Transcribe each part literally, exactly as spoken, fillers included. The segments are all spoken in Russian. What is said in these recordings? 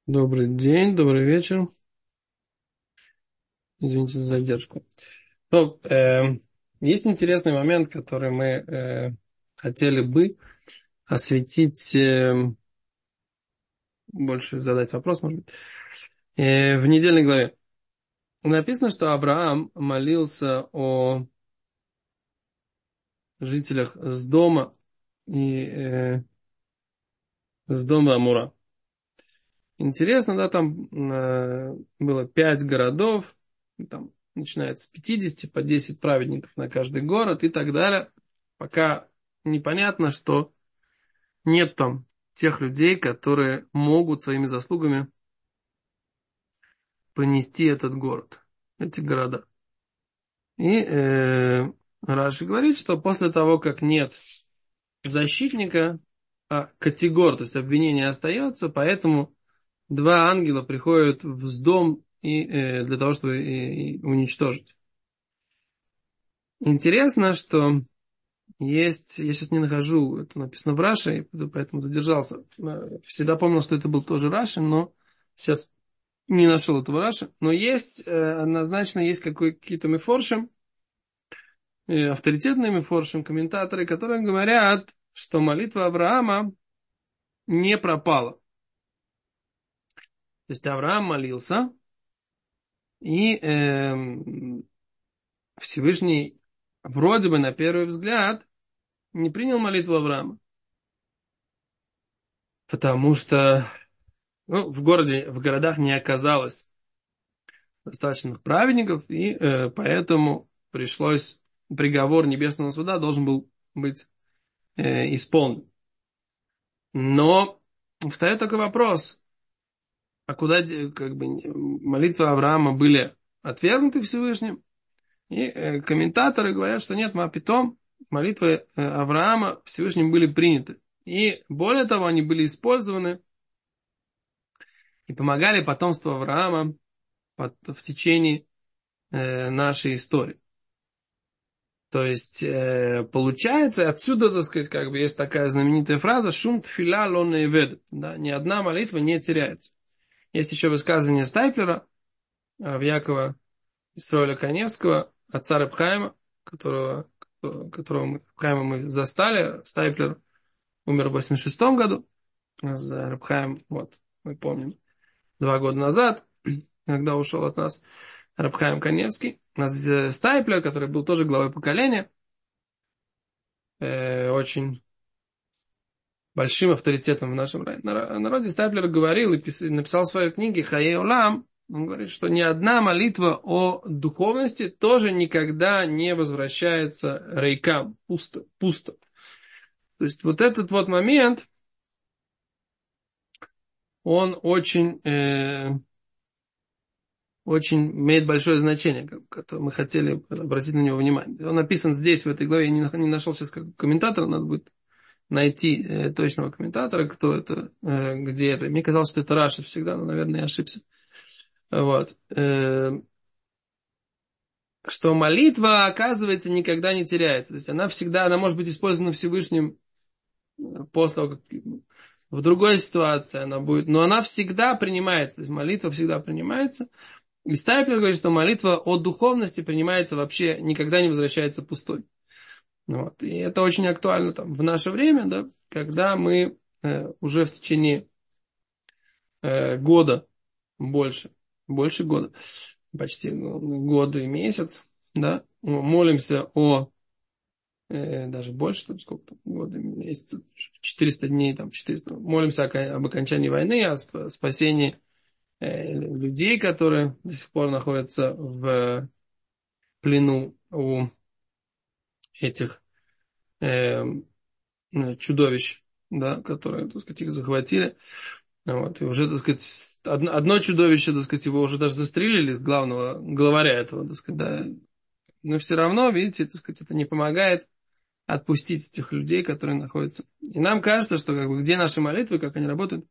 Добрый день, добрый вечер. Извините за задержку. Ну, э, есть интересный момент, который мы э, хотели бы осветить, э, больше задать вопрос, может быть. Э, в недельной главе написано, что Авраам молился о жителях Сдома и э, Сдома Амура. Интересно, да, там э, было пять городов, там начинается с пятидесяти по десять праведников на каждый город и так далее. Пока непонятно, что нет там тех людей, которые могут своими заслугами понести этот город, эти города. И э, Раши говорит, что после того, как нет защитника, а категор, то есть обвинение остается, поэтому два ангела приходят в дом и, э, для того, чтобы и, и уничтожить. Интересно, что есть, я сейчас не нахожу, это написано в Раши, поэтому задержался. Э, Всегда помнил, что это был тоже Раши, но сейчас не нашел этого Раши. Но есть, э, однозначно, есть какой, какие-то мифоршим, э, авторитетные мифоршим, комментаторы, которые говорят, что молитва Авраама не пропала. То есть Авраам молился, и эм, Всевышний вроде бы на первый взгляд не принял молитву Авраама. Потому что ну, в городе, в городах не оказалось достаточных праведников, и э, поэтому пришлось, приговор небесного суда должен был быть э, исполнен. Но встает такой вопрос, а куда де- как бы, молитвы Авраама были отвергнуты Всевышним? И э, комментаторы говорят, что нет, мапитом, молитвы э, Авраама Всевышним были приняты. И более того, они были использованы и помогали потомству Авраама под- в течение э, нашей истории. То есть, э, получается, отсюда, так сказать, как бы есть такая знаменитая фраза «Шум тфиля ло неэведет». Да, ни одна молитва не теряется. Есть еще высказывание Стайплера, э, в Якова Исроэля Каневского, отца Реб Хаима, которого, которого мы, Хаима мы застали. Стайплер умер в восемьдесят шестом году. За Реб Хаим, вот, мы помним, два года назад, когда ушел от нас Реб Хаим Каневский. У нас э, Стайплер, который был тоже главой поколения, э, очень большим авторитетом в нашем народе. Стайплер говорил и написал в своей книге «Хаей Олам», он говорит, что ни одна молитва о духовности тоже никогда не возвращается рейкам, пусто, пусто. То есть вот этот вот момент, он очень, э, очень имеет большое значение, которое мы хотели обратить на него внимание. Он написан здесь, в этой главе, я не, не нашел сейчас как комментатор, надо будет найти э, точного комментатора, кто это, э, где это. Мне казалось, что это Раши всегда, но, наверное, я ошибся. Вот. Э, что молитва, оказывается, никогда не теряется. То есть она всегда, она может быть использована Всевышним э, после того, как в другой ситуации она будет, но она всегда принимается. То есть молитва всегда принимается. И Стайплер говорит, что молитва о духовности принимается вообще, никогда не возвращается пустой. Вот. И это очень актуально там, в наше время, да, когда мы э, уже в течение э, года, больше, больше года, почти года и месяц, да, молимся о, э, даже больше, там, сколько там, года, месяцев, четыреста дней, там, четыреста, молимся о, об окончании войны, о спасении э, людей, которые до сих пор находятся в плену у этих э, чудовищ, да, которые, так сказать, их захватили. Вот, и уже, так сказать, одно, одно чудовище, так сказать, его уже даже застрелили, главного главаря этого, так сказать, да. Но все равно, видите, так сказать, это не помогает отпустить этих людей, которые находятся. И нам кажется, что как бы, где наши молитвы, как они работают,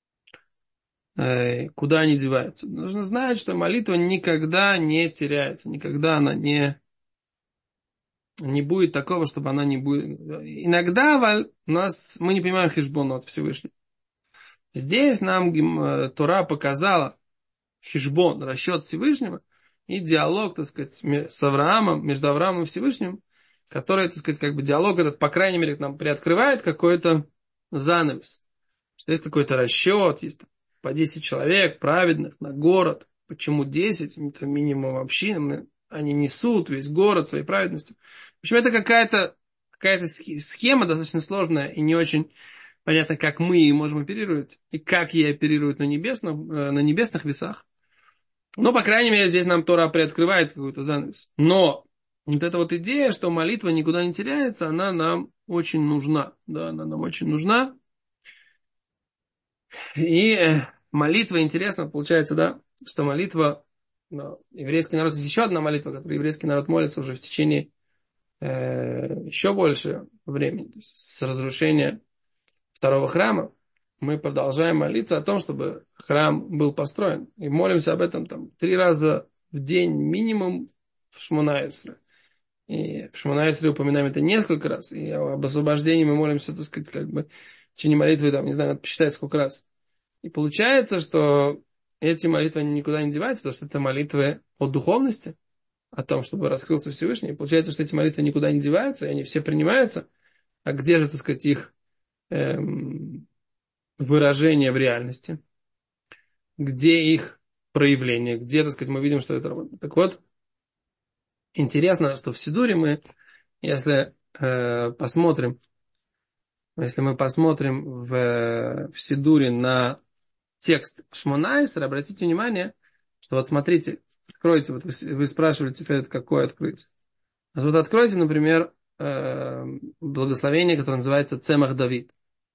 э, куда они деваются. Нужно знать, что молитва никогда не теряется, никогда она не, не будет такого, чтобы она не будет. Иногда у нас мы не понимаем хешбон от Всевышнего. Здесь нам э, Тора показала хишбон, расчет Всевышнего, и диалог, так сказать, с Авраамом, между Авраамом и Всевышним, который, так сказать, как бы диалог этот, по крайней мере, нам приоткрывает какой-то занавес. Что есть какой-то расчет, есть там, по десять человек праведных на город. Почему десять? Это минимум общин. Они несут весь город своей праведностью. В общем, это какая-то, какая-то схема достаточно сложная и не очень понятно, как мы ей можем оперировать и как ей оперируют на небесных, на небесных весах. Но, по крайней мере, здесь нам Тора приоткрывает какой-то занавес. Но вот эта вот идея, что молитва никуда не теряется, она нам очень нужна. Да, она нам очень нужна. И молитва, интересно, получается, да, что молитва, ну, еврейский народ, есть еще одна молитва, которую еврейский народ молится уже в течение э, еще больше времени, то есть с разрушения второго храма, мы продолжаем молиться о том, чтобы храм был построен. И молимся об этом там три раза в день минимум в Шмона-Эсре. И в Шмона-Эсре упоминаем это несколько раз. И об освобождении мы молимся, так сказать, как бы в течение молитвы, там, не знаю, надо посчитать сколько раз. И получается, что эти молитвы они никуда не деваются, потому что это молитвы о духовности, о том, чтобы раскрылся Всевышний. И получается, что эти молитвы никуда не деваются, и они все принимаются. А где же, так сказать, их эм, выражение в реальности? Где их проявление? Где, так сказать, мы видим, что это работает? Так вот, интересно, что в Сидуре мы, если э, посмотрим, если мы посмотрим в, в Сидуре на текст Шмона-Эсре, обратите внимание, что вот смотрите, откройте, вот вы, вы спрашивали теперь, какое открыть. А вот откройте, например, э, благословение, которое называется Цемах Давид.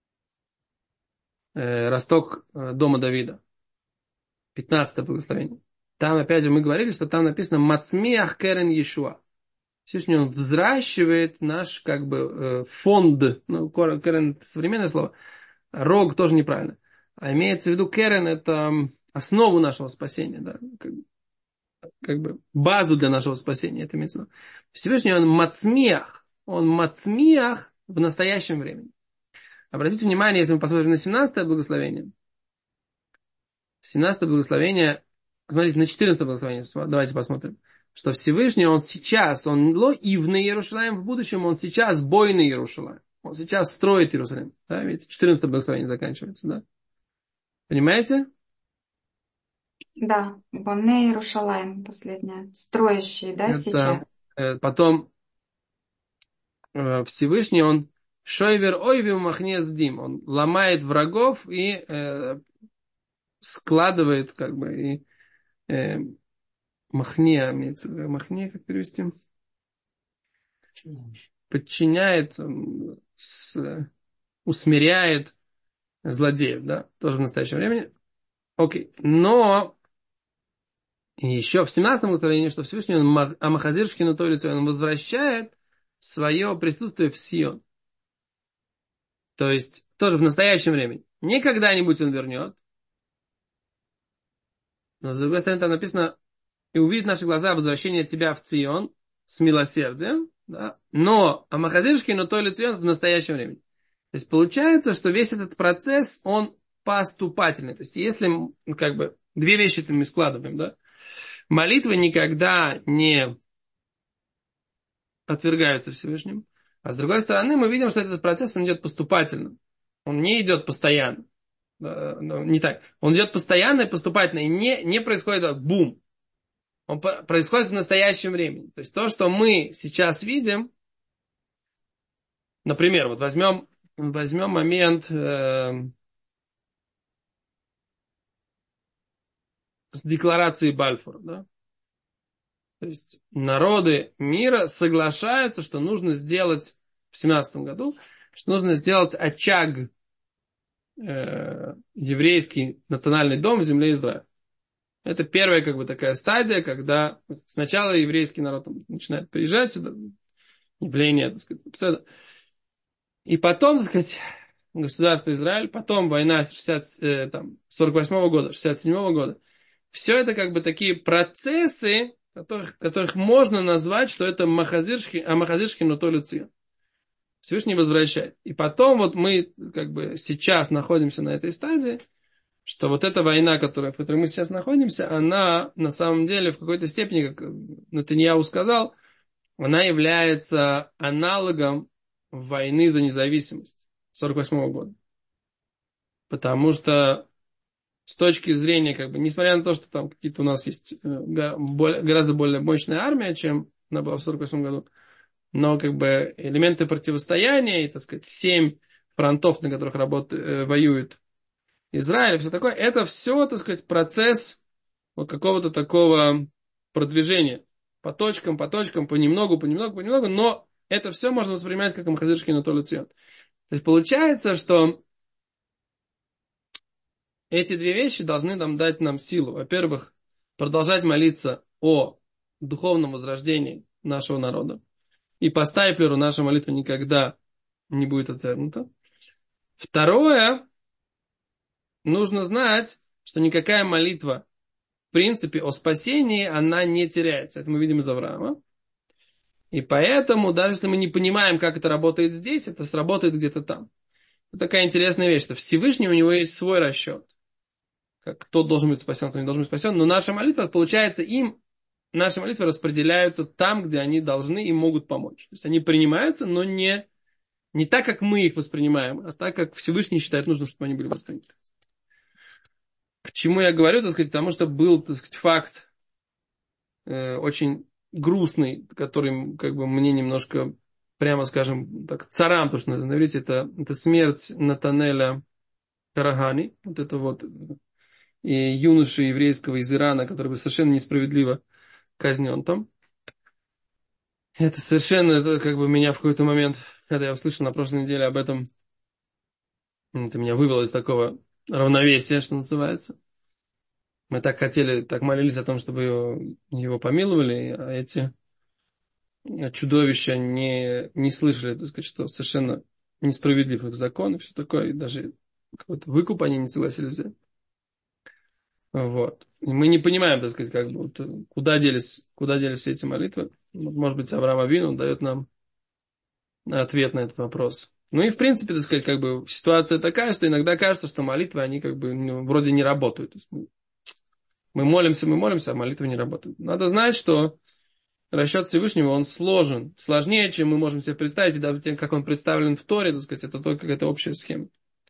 Э, росток э, дома Давида. пятнадцатое благословение. Там, опять же, мы говорили, что там написано Мацмиах Керен Иешуа. Всевышний он взращивает наш, как бы, э, фонд. Ну, Керен это современное слово. Рог тоже неправильно. А имеется в виду Керен это основу нашего спасения. Да? Как, как бы базу для нашего спасения. Это имеется в виду. Всевышний он Мацмиах. Он Мацмиах в настоящем времени. Обратите внимание, если мы посмотрим на семнадцатое благословение. семнадцатое благословение, смотрите, на четырнадцатое благословение, давайте посмотрим, что Всевышний, он сейчас, он ло ивный Иерушалаим, в будущем он сейчас бойный Иерушалаим. Он сейчас строит Иерусалим. Да, видите, четырнадцатое благословение заканчивается, да? Понимаете? Да, Боне Иерушалаим, последняя. Строящий, да, Это, сейчас. э, потом э, Всевышний, он шойвер ойвим махнездим, он ломает врагов и э, складывает, как бы, и э, махне, махне, как перевести? Подчиняет, с, усмиряет злодеев, да, тоже в настоящее время. Окей, но еще в семнадцатом благословении, что Всевышний он Амахазиршки на той лице, он возвращает свое присутствие в Сион. То есть, тоже в настоящем времени. Не когда-нибудь он вернет, но с другой стороны там написано, и увидит наши глаза возвращение тебя в Цион с милосердием, да, но Амахазиршки на той лице в настоящем времени. То есть получается, что весь этот процесс, он поступательный. То есть если, как бы, две вещи мы складываем, да, молитвы никогда не отвергаются Всевышним, а с другой стороны мы видим, что этот процесс, он идет поступательно. Он не идет постоянно. Не так. Он идет постоянно и поступательно, и не, не происходит бум. Он происходит в настоящем времени. То есть то, что мы сейчас видим, например, вот возьмем, возьмем момент э, с декларацией Бальфура, да? То есть народы мира соглашаются, что нужно сделать в семнадцатом году, что нужно сделать очаг, э, еврейский национальный дом в земле Израиля. Это первая, как бы, такая стадия, когда сначала еврейский народ там начинает приезжать сюда, явление, так сказать, и потом, так сказать, государство Израиль, потом война с шестьдесят, э, там, сорок восьмого года, шестьдесят седьмого года. Все это, как бы, такие процессы, которых, которых можно назвать, что это махазиршки, а махазиршки, но то люция. Всевышний возвращает. И потом вот мы как бы сейчас находимся на этой стадии, что вот эта война, которая, в которой мы сейчас находимся, она на самом деле в какой-то степени, как Нетаньяху сказал, она является аналогом войны за независимость сорок восьмого года. Потому что с точки зрения, как бы, несмотря на то, что там какие-то у нас есть гораздо более мощная армия, чем она была в сорок восьмом году, но как бы элементы противостояния и, так сказать, семь фронтов, на которых работает, воюет Израиль, все такое, это все, так сказать, процесс вот какого-то такого продвижения по точкам, по точкам, понемногу, понемногу, понемногу, но это все можно воспринимать как Махазирский Анатолий Цион. То есть получается, что эти две вещи должны нам дать нам силу. Во-первых, продолжать молиться о духовном возрождении нашего народа. И по стайплеру наша молитва никогда не будет отвергнута. Второе, нужно знать, что никакая молитва, в принципе, о спасении, она не теряется. Это мы видим из Авраама. И поэтому, даже если мы не понимаем, как это работает здесь, это сработает где-то там. Это такая интересная вещь, что Всевышний, у него есть свой расчет. Как кто должен быть спасен, кто не должен быть спасен. Но наша молитва, получается, им, наши молитвы распределяются там, где они должны и могут помочь. То есть они принимаются, но не, не так, как мы их воспринимаем, а так, как Всевышний считает нужным, чтобы они были восприняты. К чему я говорю, так сказать, потому что был, так сказать, факт э, очень грустный, который, как бы, мне немножко, прямо скажем, так, царам, то, что называется, на иврите, это, это смерть Натанеля Карагани, вот это вот, и юноши еврейского из Ирана, который был совершенно несправедливо казнен там. Это совершенно, это как бы меня в какой-то момент, когда я услышал на прошлой неделе об этом, это меня вывело из такого равновесия, что называется. Мы так хотели, так молились о том, чтобы его, его помиловали, а эти чудовища не, не слышали, так сказать, что совершенно несправедлив их закон и все такое, и даже какой-то выкуп они не согласились взять. Вот. И мы не понимаем, так сказать, как бы, вот, куда делись, куда делись все эти молитвы. Может быть, Авраам Авину дает нам ответ на этот вопрос. Ну и, в принципе, так сказать, как бы ситуация такая, что иногда кажется, что молитвы, они как бы, ну, вроде не работают. То есть мы, мы молимся, мы молимся, а молитвы не работают. Надо знать, что расчет Всевышнего, он сложен, сложнее, чем мы можем себе представить, и даже тем, как он представлен в Торе, так сказать, это только какая-то общая схема.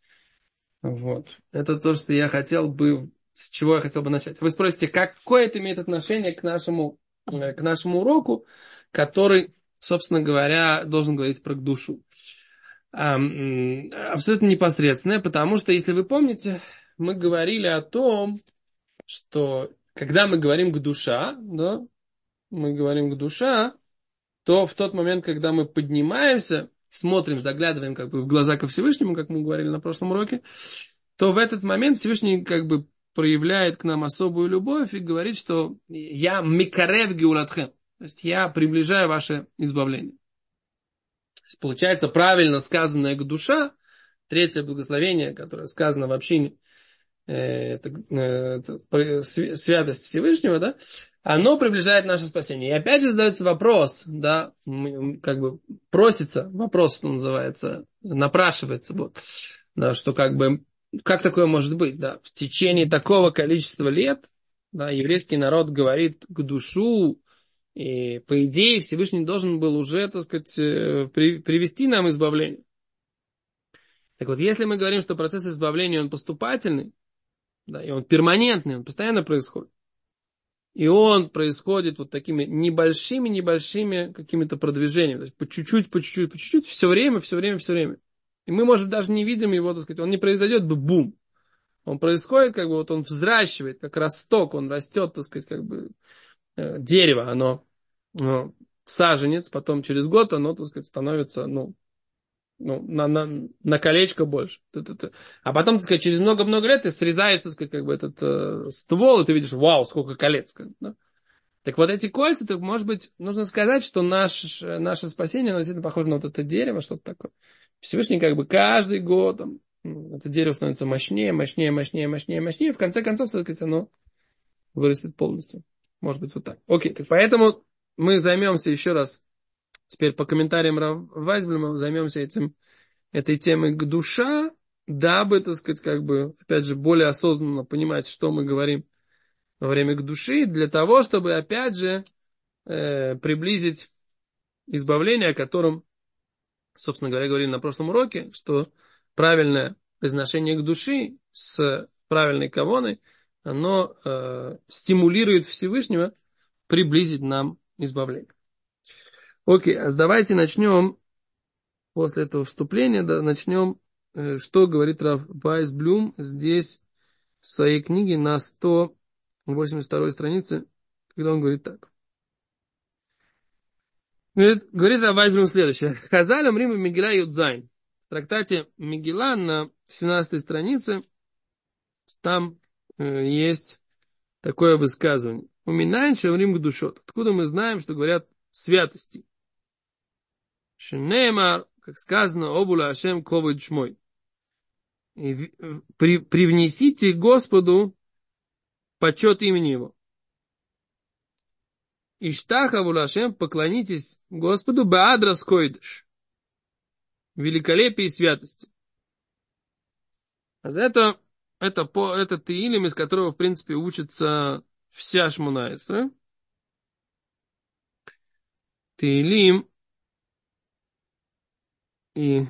Вот. Это то, что я хотел бы, с чего я хотел бы начать. Вы спросите, какое это имеет отношение к нашему, к нашему уроку, который, собственно говоря, должен говорить про душу. Абсолютно непосредственное, потому что, если вы помните, мы говорили о том, что когда мы говорим к душа, да, мы говорим к душа, то в тот момент, когда мы поднимаемся, смотрим, заглядываем как бы в глаза ко Всевышнему, как мы говорили на прошлом уроке, то в этот момент Всевышний как бы проявляет к нам особую любовь и говорит, что я микарев геулатхем, то есть я приближаю ваше избавление. То есть получается правильно сказанное к душа, третье благословение, которое сказано в общине, это, это святость Всевышнего, да, оно приближает наше спасение. И опять же задается вопрос, да, как бы просится, вопрос, что называется, напрашивается, вот, да, что как бы, как такое может быть, да, в течение такого количества лет, да, еврейский народ говорит к душу, и по идее Всевышний должен был уже, так сказать, при, привести нам избавление. Так вот, если мы говорим, что процесс избавления, он поступательный, да, и он перманентный, он постоянно происходит. И он происходит вот такими небольшими-небольшими какими-то продвижениями. То есть по чуть-чуть, по чуть-чуть, по чуть-чуть, все время, все время, все время. И мы, может, даже не видим его, так сказать, он не произойдет бы бум. Он происходит, как бы, вот он взращивает, как росток, он растет, так сказать, как бы э, дерево, оно, ну, саженец, потом через год оно, так сказать, становится, ну, ну, на, на, на колечко больше. А потом, так сказать, через много-много лет ты срезаешь, так сказать, как бы этот э, ствол, и ты видишь, вау, сколько колец. Да? Так вот эти кольца, так, может быть, нужно сказать, что наш, наше спасение, оно действительно похоже на вот это дерево, что-то такое. Всевышний как бы каждый год там, это дерево становится мощнее, мощнее, мощнее, мощнее, мощнее, и в конце концов, так сказать, оно вырастет полностью. Может быть, вот так. Окей, так поэтому мы займемся еще раз Теперь по комментариям Рав Вайсблюма займемся этим, этой темой к душа, дабы, так сказать, как бы, опять же, более осознанно понимать, что мы говорим во время к души, для того, чтобы, опять же, э, приблизить избавление, о котором, собственно говоря, говорили на прошлом уроке, что правильное произношение к души с правильной кавоной, оно э, стимулирует Всевышнего приблизить нам избавление. Окей, а давайте начнем, после этого вступления, да, начнем, э, что говорит Рав Вайсблюм здесь в своей книге на сто восемьдесят второй странице, когда он говорит так. Говорит, говорит Рав Вайсблюм следующее. Хазалем Рима Мегила Юдзайн. В трактате Мегила на семнадцатой странице там э, есть такое высказывание. Уминаем Шаврим к душот. Откуда мы знаем, что говорят святости? Шенемар, как сказано, Обула Ашем ковид шмой. И при, привнесите Господу почет имени Его. Иштаха Вулашем, поклонитесь Господу Баадрас Койдыш. Великолепие и святости. А за это, это, по, это Теилим, из которого, в принципе, учится вся Шмона Эсре. Теилим. И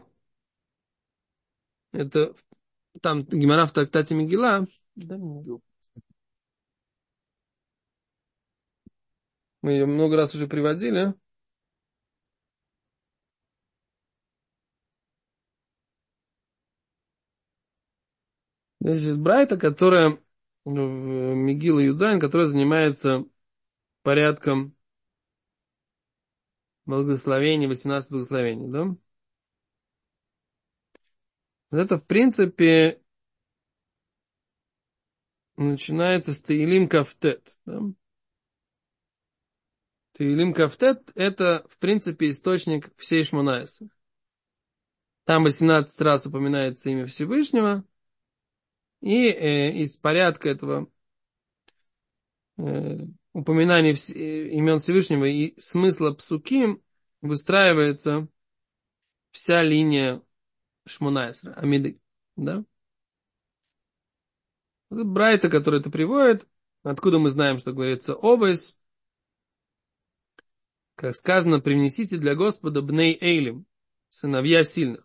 это там Гемара в трактате Мегила. Мы ее много раз уже приводили. Здесь есть Брайта, которая, Мегила Юдзайн, которая занимается порядком благословений, восемнадцать благословений, да? Это, в принципе, начинается с Теилим Кафтет, да? Теилим Кафтет – это, в принципе, источник всей Шмона Эсре. Там восемнадцать раз упоминается имя Всевышнего, и э, из порядка этого э, упоминания вс- имен Всевышнего и смысла псуким выстраивается вся линия Шмона Эсре, Амиды, да? Брайта, который это приводит, откуда мы знаем, что говорится обойс, как сказано, принесите для Господа бней эйлим, сыновья сильных.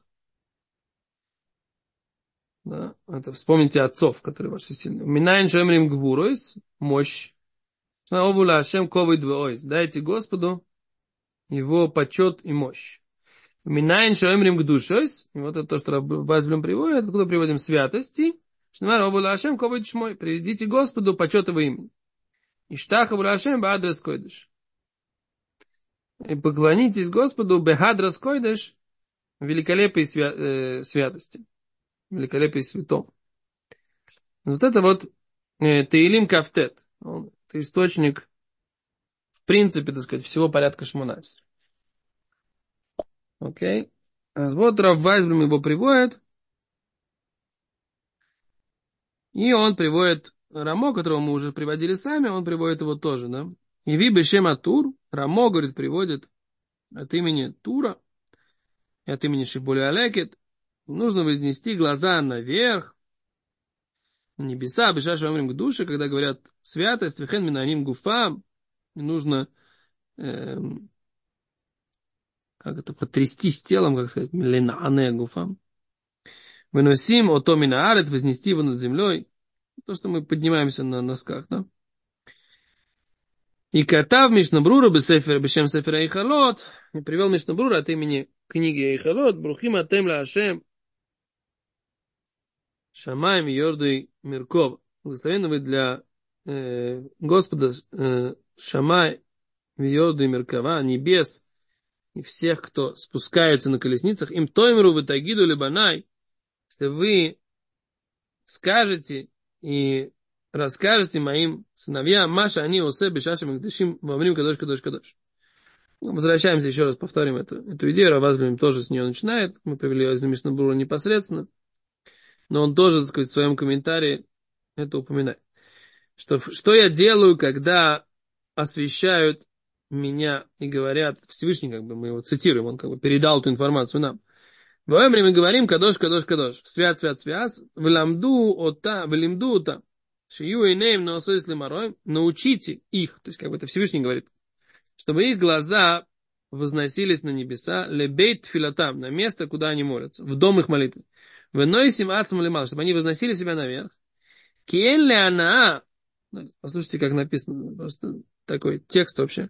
Да? Это вспомните отцов, которые ваши сильные. Минайн шемрим гвуройс, мощь. Овула Ашем ковид войс. Дайте Господу его почет и мощь. Минайн шемрим гдушойс. И вот это то, что Вайсблюм приводит, откуда приводим святости. Шнемар овула Ашем ковид шмой. Приведите Господу почет его имени. Иштах овула Ашем баадрес койдыш. И поклонитесь Господу бехадрас койдыш, великолепие свя- э, святости. Великолепие святом. Вот это вот э, Теилим Кафтет. Он, это источник, в принципе, так сказать, всего порядка Шмона Эсре. Окей. А вот Рав Вайсблюм его приводит. И он приводит Рамо, которого мы уже приводили сами, он приводит его тоже, да. И ви бешем атур. Рамо, говорит, приводит от имени Тура и от имени Шибули Алекет. Нужно вознести глаза наверх, на небеса, бешаша омрим к душе, когда говорят святость, вехен минаним гуфам, нужно эм, как это, потрястись телом, как сказать, ленаане гуфам. Выносим ото минаарец, вознести его над землей. То, что мы поднимаемся на носках, да. И катав Мишнабрура бесефер бешем сефера Эйхалот, и привел Мишнабрура от имени книги Эйхалот, брухим атем ла Ашем, Шамаем Йордой Мирков. Благословенны вы для э, Господа э, Шамай Йордой Миркова, небес и всех, кто спускается на колесницах. Им тоймеру вы тагиду либанай, если вы скажете и расскажете моим сыновьям, Маша, они осе бешашем гдышим во время кадош кадош кадош. Возвращаемся еще раз, повторим эту, эту идею. Рав Вайсблюм тоже с нее начинает. Мы привели из Мишнабрура непосредственно. Но он тоже, так сказать, в своем комментарии это упоминает. Что, что я делаю, когда освещают меня и говорят, Всевышний, как бы мы его цитируем, он как бы передал эту информацию нам. Во время мы говорим кадош, кадош, кадош, свят, свят, свят, вламду ота, влимду ота, шию и нейм ноосойс лимарой, научите их, то есть как бы это Всевышний говорит, чтобы их глаза возносились на небеса, лебейт филатам, на место, куда они молятся, в дом их молитвы. Венойсим ацам лимал, чтобы они возносили себя наверх. Киэн ли она, послушайте, как написано, просто такой текст вообще.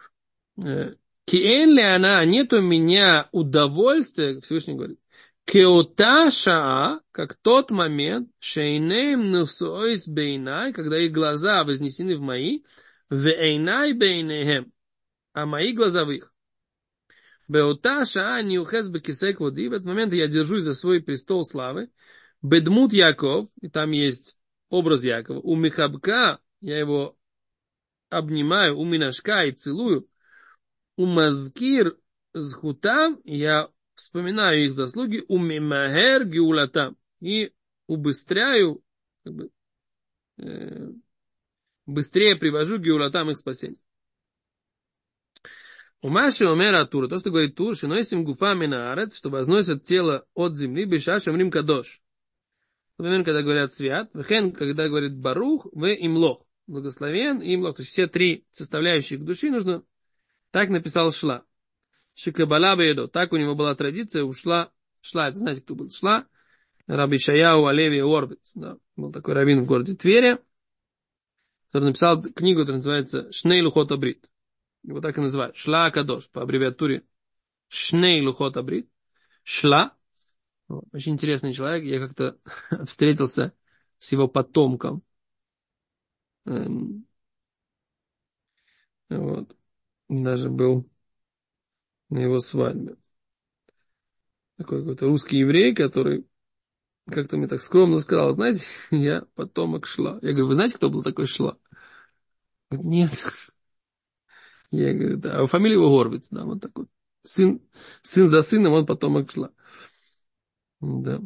Киэн ли она, нет у меня удовольствия, как Всевышний говорит, кеота шаа, как тот момент, шейнеем нусоис бейнай, когда их глаза вознесены в мои, вейнай бейнеем, а мои глаза в их. Беота шаа ниухес бекисек води, в этот момент я держусь за свой престол славы, бедмут Яков, и там есть образ Якова, у Михабка я его обнимаю, у Минашка и целую, у Мазкир зхутам я вспоминаю их заслуги, у Мимахер геулатам и убыстряю, как бы, э, быстрее привожу геулатам их спасение. У Маши Омера Тура, то, что говорит Тур, шинойсим гуфа минаарет, что возносят тело от земли, бешаш амрим кадош. Например, когда говорят свят, вехен, когда говорит барух, в имлох, благословен и имлох. То есть все три составляющих души нужно, так написал Шла. Шикабала бейдо, так у него была традиция, ушла, Шла, это знаете, кто был Шла? Раби Шаяу Алеви Орбиц, да, был такой раввин в городе Твери, который написал книгу, которая называется Шней Лухот Абрит. Его так и называют. Шла Кадош, по аббревиатуре Шней Лухот Абрит. Шла. Вот. Очень интересный человек. Я как-то встретился с его потомком. Эм, вот. Даже был на его свадьбе. Такой какой-то русский еврей, который как-то мне так скромно сказал, знаете, я потомок Шла. Я говорю, вы знаете, кто был такой Шла? Говорит, нет. Я говорю, да, а фамилия его Горбиц, да, вот такой. Сын, сын за сыном, он потомок Шла. Да.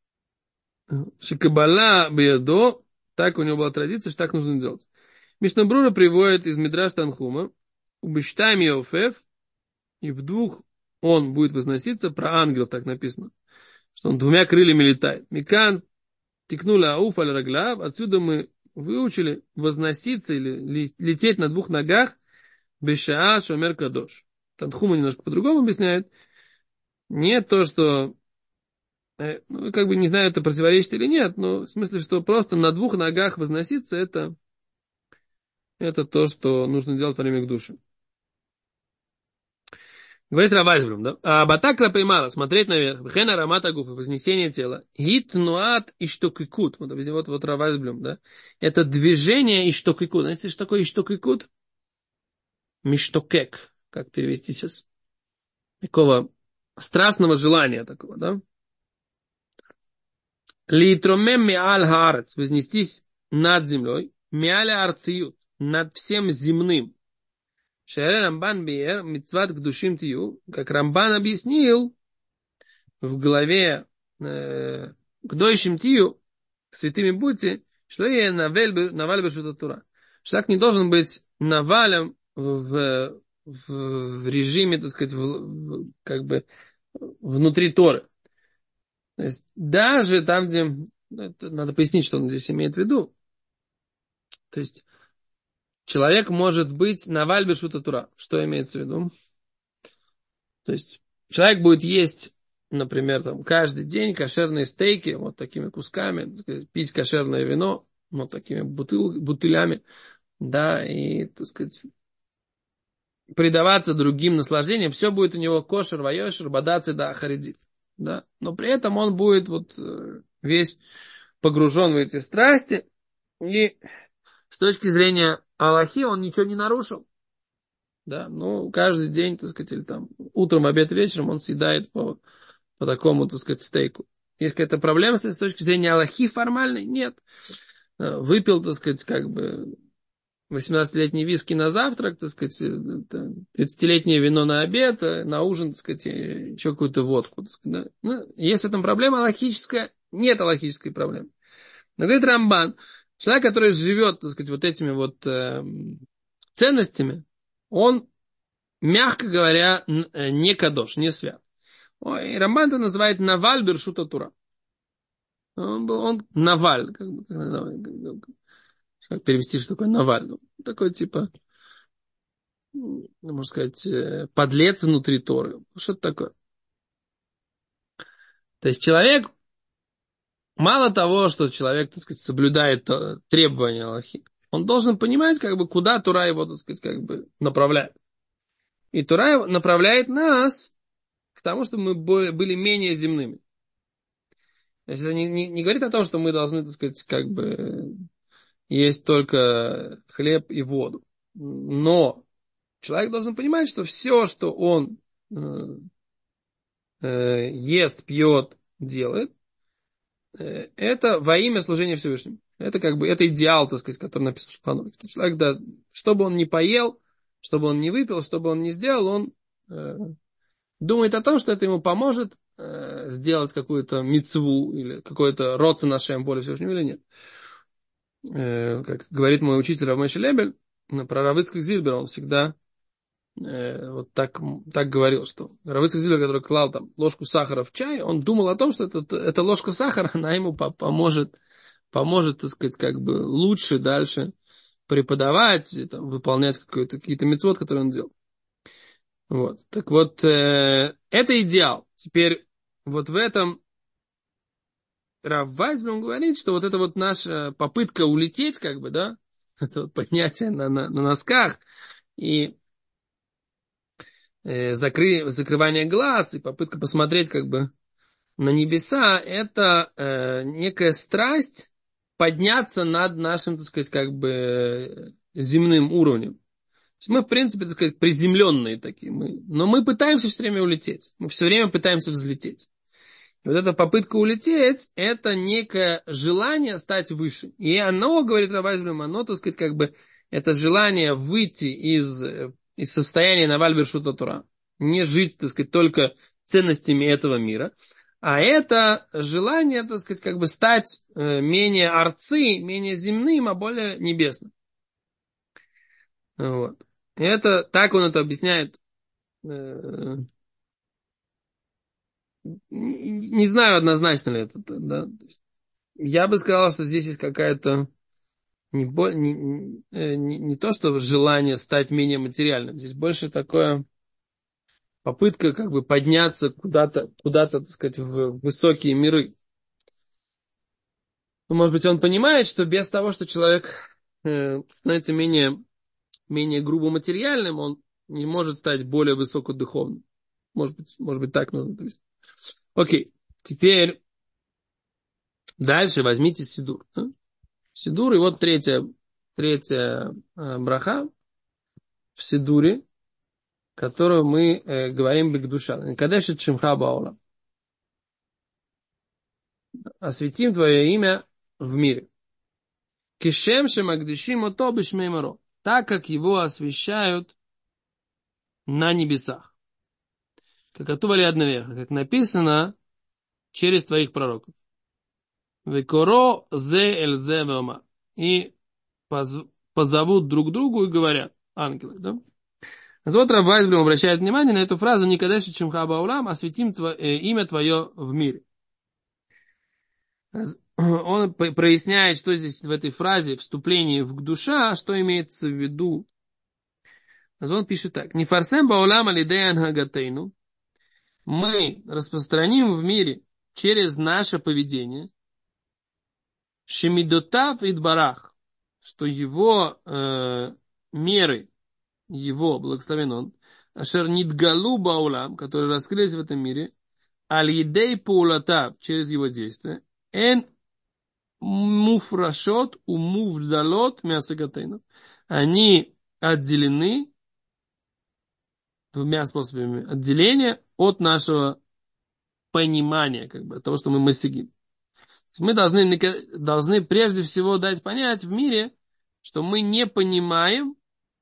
Шикабала бьедо, так у него была традиция, что так нужно делать. Мишнабрура приводит из Мидраш Танхума, убыштайм Йофеф, и в двух он будет возноситься, про ангелов так написано, что он двумя крыльями летает. Микан тикнула ауф аль раглав, отсюда мы выучили возноситься или лететь на двух ногах, бешаа шомер кадош. Танхума немножко по-другому объясняет. Не то, что, ну, как бы не знаю, это противоречит или нет, но в смысле, что просто на двух ногах возноситься, это, это то, что нужно делать во время к душе. Говорит Равайсбрум, да? А батакра поймала, смотреть наверх, вхена аромата гуфа, вознесение тела, гитнуат и штокикут, вот, вот, вот Равайсбрум, да? Это движение и штокикут. Знаете, что такое и штокикут? Миштокек, как перевести сейчас? Такого страстного желания такого, да? Литромем миаль хаарец, вознестись над землей, миаль арциют, над всем земным. Шере Рамбан биер мицват к душим тию, как Рамбан объяснил в главе э, к дойшим тию, святыми будьте, что я наваль бешута тура. Что так не должен быть навалем в, в, в режиме, так сказать, в, в, как бы внутри Торы. То есть даже там, где... Это надо пояснить, что он здесь имеет в виду. То есть человек может быть наваль бешута тура. Что имеется в виду? То есть человек будет есть, например, там, каждый день кошерные стейки, вот такими кусками, так сказать, пить кошерное вино, вот такими бутыль, бутылями, да, и, так сказать, предаваться другим наслаждениям. Все будет у него кошер, вайошер, бадаци, да, харидит. Да, но при этом он будет вот весь погружен в эти страсти, и с точки зрения Аллахи он ничего не нарушил. Да, ну, каждый день, так сказать, или там утром, обед, вечером он съедает по, по такому, так сказать, стейку. Есть какая-то проблема с точки зрения Аллахи формальной? Нет. Выпил, так сказать, как бы восемнадцатилетний виски на завтрак, так сказать, тридцатилетнее вино на обед, на ужин, так сказать, еще какую-то водку. Так сказать, да. Ну, есть в этом проблема аллахическая? Нет аллахической проблемы. Но говорит Рамбан, человек, который живет, так сказать, вот этими вот э, ценностями, он, мягко говоря, не кадош, не свят. Ой, Рамбан это называет наваль бершута Тура. Он был, он наваль, как бы, как, как перевести, что такое наваль? Ну, такой типа, можно сказать, подлец внутри Торы. Что-то такое. То есть человек, мало того, что человек, так сказать, соблюдает требования Аллахи, он должен понимать, как бы, куда Тора его, так сказать, как бы направляет. И Тора направляет нас к тому, чтобы мы были менее земными. То есть это не, не, не говорит о том, что мы должны, так сказать, как бы есть только хлеб и воду. Но человек должен понимать, что все, что он э, э, ест, пьет, делает, э, это во имя служения Всевышнему. Это как бы это идеал, так сказать, который написан в Шулхан. Человек, да, что бы он ни поел, что бы он ни выпил, что бы он ни сделал, он э, думает о том, что это ему поможет э, сделать какую-то мицву или какой-то родствен Ашем более Всевышнего или нет. Э, как говорит мой учитель Рав Моше Лебель, про Рав Ицхак Зильбера, он всегда э, вот так, так говорил, что Рав Ицхак Зильбер, который клал там ложку сахара в чай, он думал о том, что это, эта ложка сахара, она ему поможет, поможет, так сказать, как бы лучше дальше преподавать, там, выполнять какие-то мицвот, которые он делал. Вот. Так вот, э, это идеал. Теперь вот в этом Рав Вайсберг говорит, что вот это вот наша попытка улететь, как бы, да, это вот поднятие на, на, на носках и э, закры, закрывание глаз и попытка посмотреть, как бы, на небеса, это э, некая страсть подняться над нашим, так сказать, как бы земным уровнем. То есть мы, в принципе, так сказать, приземленные такие. Мы, но мы пытаемся все время улететь. Мы все время пытаемся взлететь. И вот эта попытка улететь, это некое желание стать выше. И оно, говорит Рав Вайсберг, оно, так сказать, как бы, это желание выйти из, из состояния наваль бершута Тура. Не жить, так сказать, только ценностями этого мира. А это желание, так сказать, как бы стать менее арцы, менее земным, а более небесным. Вот. Это, так он это объясняет. Не, не знаю, однозначно ли это. Да. Я бы сказал, что здесь есть какая-то не, не, не, не то, что желание стать менее материальным. Здесь больше такое попытка как бы подняться куда-то, куда-то, так сказать, в высокие миры. Ну, может быть, он понимает, что без того, что человек э, становится менее, менее грубо материальным, он не может стать более высокодуховным. Может быть, может быть, так нужно. Окей, теперь дальше возьмите сидур. Да? Сидур, и вот третья, третья э, браха в сидуре, которую мы э, говорим бигдуша. Кадеши чимха баула. Осветим твое имя в мире. Кишем шемагдишим ото бишмеймаро. Так как его освещают на небесах. Как отували одновеха, как написано через твоих пророков. Векоро зе эль зе вема. И позовут друг другу и говорят, ангелы, да? Вот Рав Вайсберг обращает внимание на эту фразу «Никадеши чимха баулам, осветим тво, э, имя твое в мире». Он проясняет, что здесь в этой фразе вступлении в душа, что имеется в виду. Он пишет так. «Нифарсем баулам алидеян хагатейну». Мы распространим в мире через наше поведение «Шемидотав идбарах», что его э, меры, его, благословен он, ашер нидгалу баулам, которые раскрылись в этом мире, аль-едей паулатав, через его действия, эн муфрашот у мувдалот мясагатейну. Они отделены двумя способами отделения от нашего понимания, как бы, от того, что мы масигим. Мы должны, должны прежде всего дать понять в мире, что мы не понимаем,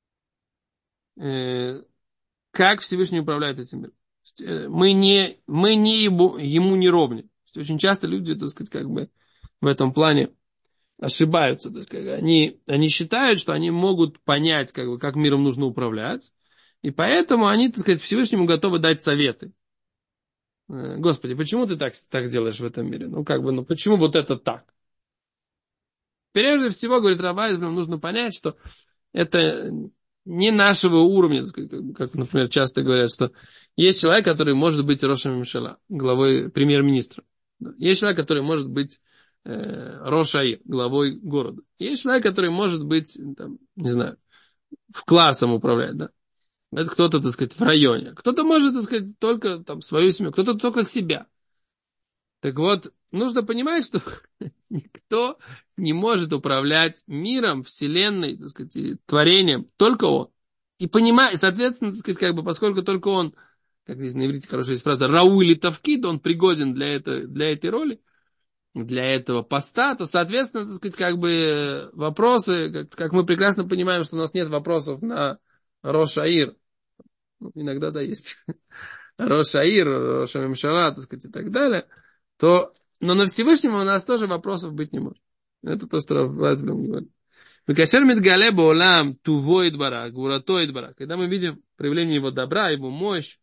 э, как Всевышний управляет этим миром. Мы не, мы не ему, ему не ровня. Очень часто люди, так сказать, как бы в этом плане ошибаются. Так сказать. Они, они считают, что они могут понять, как бы, как миром нужно управлять, И поэтому они, так сказать, Всевышнему готовы дать советы. Господи, почему ты так, так делаешь в этом мире? Ну, как бы, ну, почему вот это так? Прежде всего, говорит Рабай, нужно понять, что это не нашего уровня, так сказать, как, например, часто говорят, что есть человек, который может быть Рошем Мишела, главой премьер-министра. Есть человек, который может быть э, Рошаир, главой города. Есть человек, который может быть, там, не знаю, в классом управлять, да. Это кто-то, так сказать, в районе. Кто-то может, так сказать, только там свою семью, кто-то только себя. Так вот, нужно понимать, что никто не может управлять миром, вселенной, так сказать, творением, только он. И понимать, и, соответственно, так сказать, как бы, поскольку только он, как здесь на иврите хорошая есть фраза, рау или тавкид, он пригоден для, это, для этой роли, для этого поста, то, соответственно, так сказать, как бы вопросы, как, как мы прекрасно понимаем, что у нас нет вопросов на Рош-Аир. Ну, иногда, да, есть Рош-Аир, Рош-Мемшара, так сказать, и так далее, то, но на Всевышнего у нас тоже вопросов быть не может. Это то, что Рафбайцблем говорит. Векашер митгале боолам туво идбарак, гурато идбарак. Когда мы видим проявление его добра, его мощь,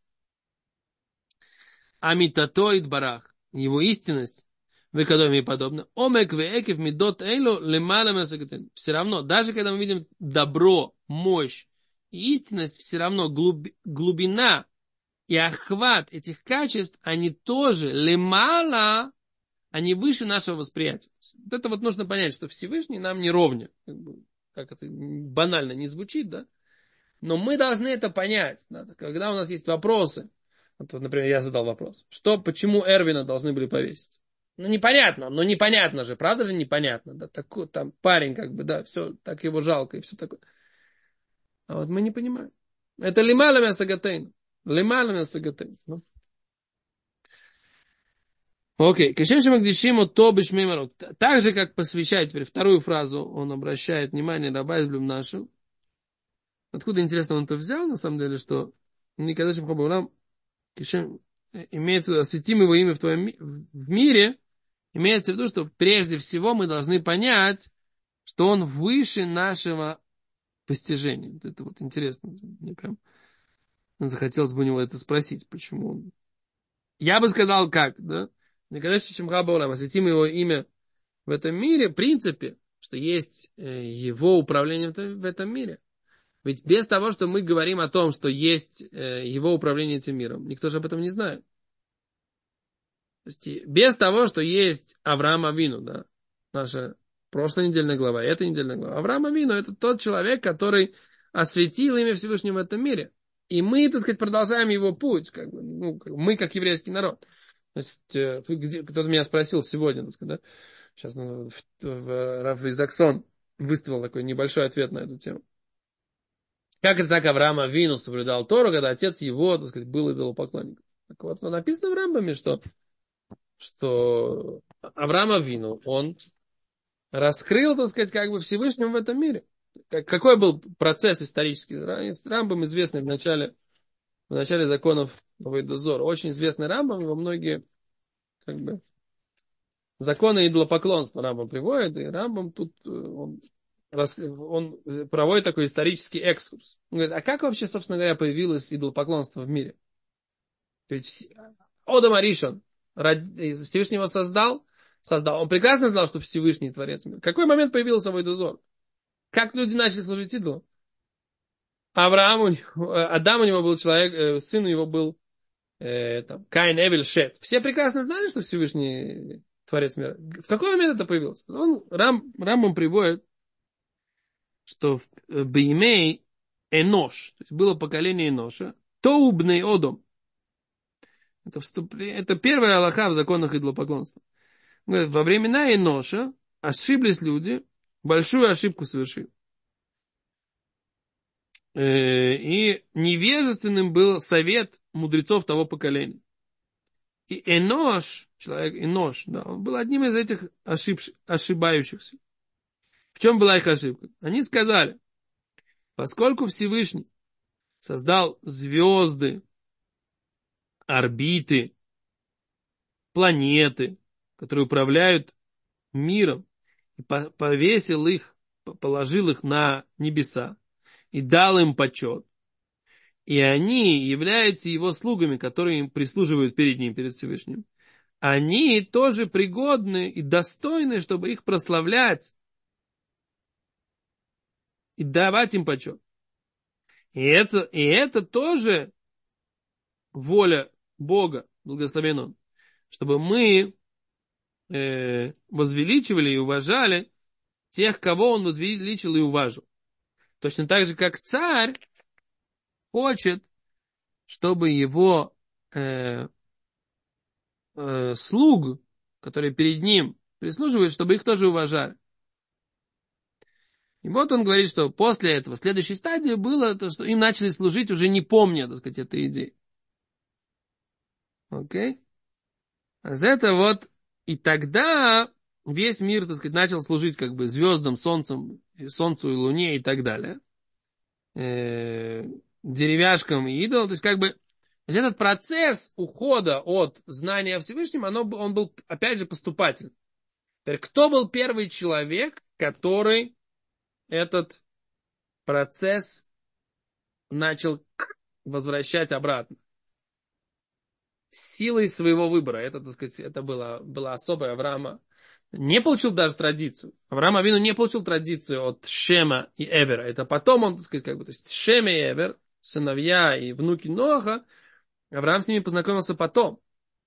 амитато идбарак, его истинность, векадоми и подобное, омек веекев мидот эйло лемале масагатен. Все равно, даже когда мы видим добро, мощь и истинность, все равно глуб, глубина и охват этих качеств, они тоже лемала, они выше нашего восприятия. Вот это вот нужно понять, что Всевышний нам не ровня. Как, бы, как это банально не звучит, да? Но мы должны это понять. Да? Когда у нас есть вопросы, вот, например, я задал вопрос, что, почему Эрвина должны были повесить? Ну, непонятно, но непонятно же, правда же непонятно, да, такой там парень, как бы, да, все, так его жалко и все такое. А вот мы не понимаем. Это лимала мясагатейн. Лимала мясагатейн. Окей. Кешем шемагдишиму то бишмимару. Так же, как посвящает, теперь вторую фразу, он обращает внимание Рабайзблюм нашу. Откуда, интересно, он это взял, на самом деле, что никогда шемхабаулам кешем имеется в виду, осветим его имя в твоем в мире, имеется в виду, что прежде всего мы должны понять, что он выше нашего постижения. Вот это вот интересно. Мне прям захотелось бы у него это спросить, почему он. Я бы сказал, как, да? Никогда шемхабаулам, осветим его имя в этом мире, в принципе, что есть его управление в этом мире. Ведь без того, что мы говорим о том, что есть его управление этим миром, никто же об этом не знает. То есть, без того, что есть Авраам Авину, да, наша прошлая недельная глава, эта недельная глава. Авраам Авину — это тот человек, который осветил имя Всевышнего в этом мире. И мы, так сказать, продолжаем его путь, как бы, ну, мы, как еврейский народ. То есть, кто-то меня спросил сегодня, так сказать, да, сейчас ну, Рав Изаксон выставил такой небольшой ответ на эту тему. Как это так Авраам Авину соблюдал Тору, когда отец его, так сказать, был идолопоклонником? Так вот, написано в Рамбаме, что, что Авраам Авину, он раскрыл, так сказать, как бы Всевышнему в этом мире. Какой был процесс исторический? Рамбам известный в начале, в начале законов Авойдо-Зора. Очень известный Рамбам, его многие, как бы, законы идолопоклонства Рамбам приводит, и Рамбам тут он, он проводит такой исторический экскурс. Он говорит, а как вообще, собственно говоря, появилось идолопоклонство в мире? Ведь Одам Аришон Всевышний его создал, создал. Он прекрасно знал, что Всевышний творец мира. В какой момент появился Авойдо-Зор? Как люди начали служить идолам? Авраам, у него, Адам у него был человек, сын у него был э, там, Каин, Эвель, Шет. Все прекрасно знали, что Всевышний творец мира. В какой момент это появилось? Он, Рам, Рамбам приводит, что в Беймей Энош, то есть было поколение Эноша, Тоубный Одом. Это, вступление, это первая алаха в законах идолопоклонства. Говорит, во времена Эноша ошиблись люди, большую ошибку совершили. И невежественным был совет мудрецов того поколения. И Энош, человек Энош, да, он был одним из этих ошиб, ошибающихся. В чем была их ошибка? Они сказали, поскольку Всевышний создал звезды, орбиты, планеты, которые управляют миром, и повесил их, положил их на небеса, и дал им почет, и они являются его слугами, которые им прислуживают перед ним, перед Всевышним, они тоже пригодны и достойны, чтобы их прославлять и давать им почет. И это, и это тоже воля Бога, благословен Он, чтобы мы э, возвеличивали и уважали тех, кого Он возвеличил и уважил. Точно так же, как царь хочет, чтобы его э, э, слуг, которые перед ним прислуживают, чтобы их тоже уважали. И вот он говорит, что после этого следующей стадии было то, что им начали служить, уже не помня, так сказать, этой идеи. Окей? А за это вот и тогда весь мир, так сказать, начал служить как бы звездам, солнцам, солнцу и луне и так далее. Э, деревяшкам и идолам. То есть как бы то есть этот процесс ухода от знания о Всевышнем, оно, он был, опять же, поступательный. Теперь, кто был первый человек, который этот процесс начал возвращать обратно? Силой своего выбора. Это, так сказать, это было, было особое. Авраама не получил даже традицию. Авраам Авину не получил традицию от Шема и Эвера. Это потом он, так сказать, как бы, то есть Шем и Эвер, сыновья и внуки Ноаха, Авраам с ними познакомился потом.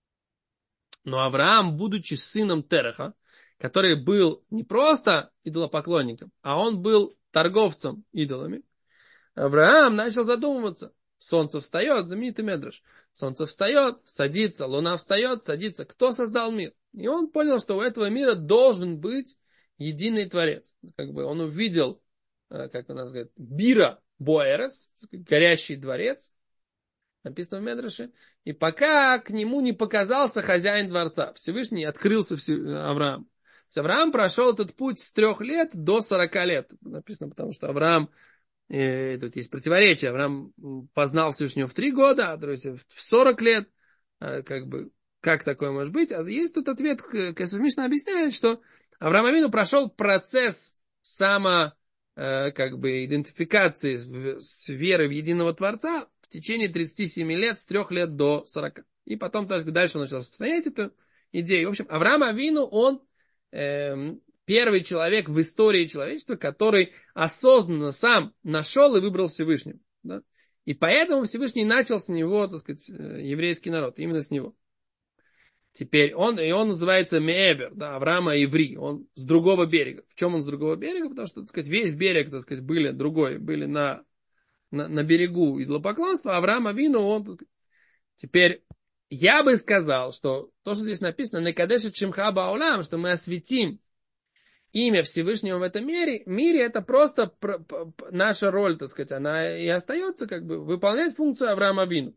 Но Авраам, будучи сыном Тераха, который был не просто идолопоклонником, а он был торговцем идолами, Авраам начал задумываться. Солнце встает, знаменитый Медраш. Солнце встает, садится, луна встает, садится. Кто создал мир? И он понял, что у этого мира должен быть единый Творец. Как бы он увидел, как у нас говорят, Бира Боэрес, горящий дворец, написано в Медраше. И пока к нему не показался хозяин дворца, Всевышний открылся Авраам. То есть Авраам прошел этот путь с трех лет до сорока лет. Написано, потому что Авраам, э, тут есть противоречие, Авраам познал Всевышнего в три года, а то есть в сорок лет. Э, как бы, как такое может быть? А есть тут ответ, Всевышний объясняет, что Авраам Авину прошел процесс само, э, как бы, идентификации с, с верой в единого Творца в течение тридцати семи лет, с трех лет до сорока. И потом дальше он начал распространять эту идею. В общем, Авраам Авину, он э, первый человек в истории человечества, который осознанно сам нашел и выбрал Всевышнего. Да? И поэтому Всевышний начал с него, так сказать, еврейский народ. Именно с него. Теперь он, и он называется Меэбер, да, Авраама Иври. Он с другого берега. В чем он с другого берега? Потому что, так сказать, весь берег, так сказать, были другой, были на На, на берегу идолопоклонства, Авраам Авину, он, так сказать, теперь я бы сказал, что то, что здесь написано, «Некадешет шимха баолам», что мы осветим имя Всевышнего в этом мире, мире это просто пр- пр- наша роль, так сказать, она и остается, как бы, выполнять функцию Авраама Авину.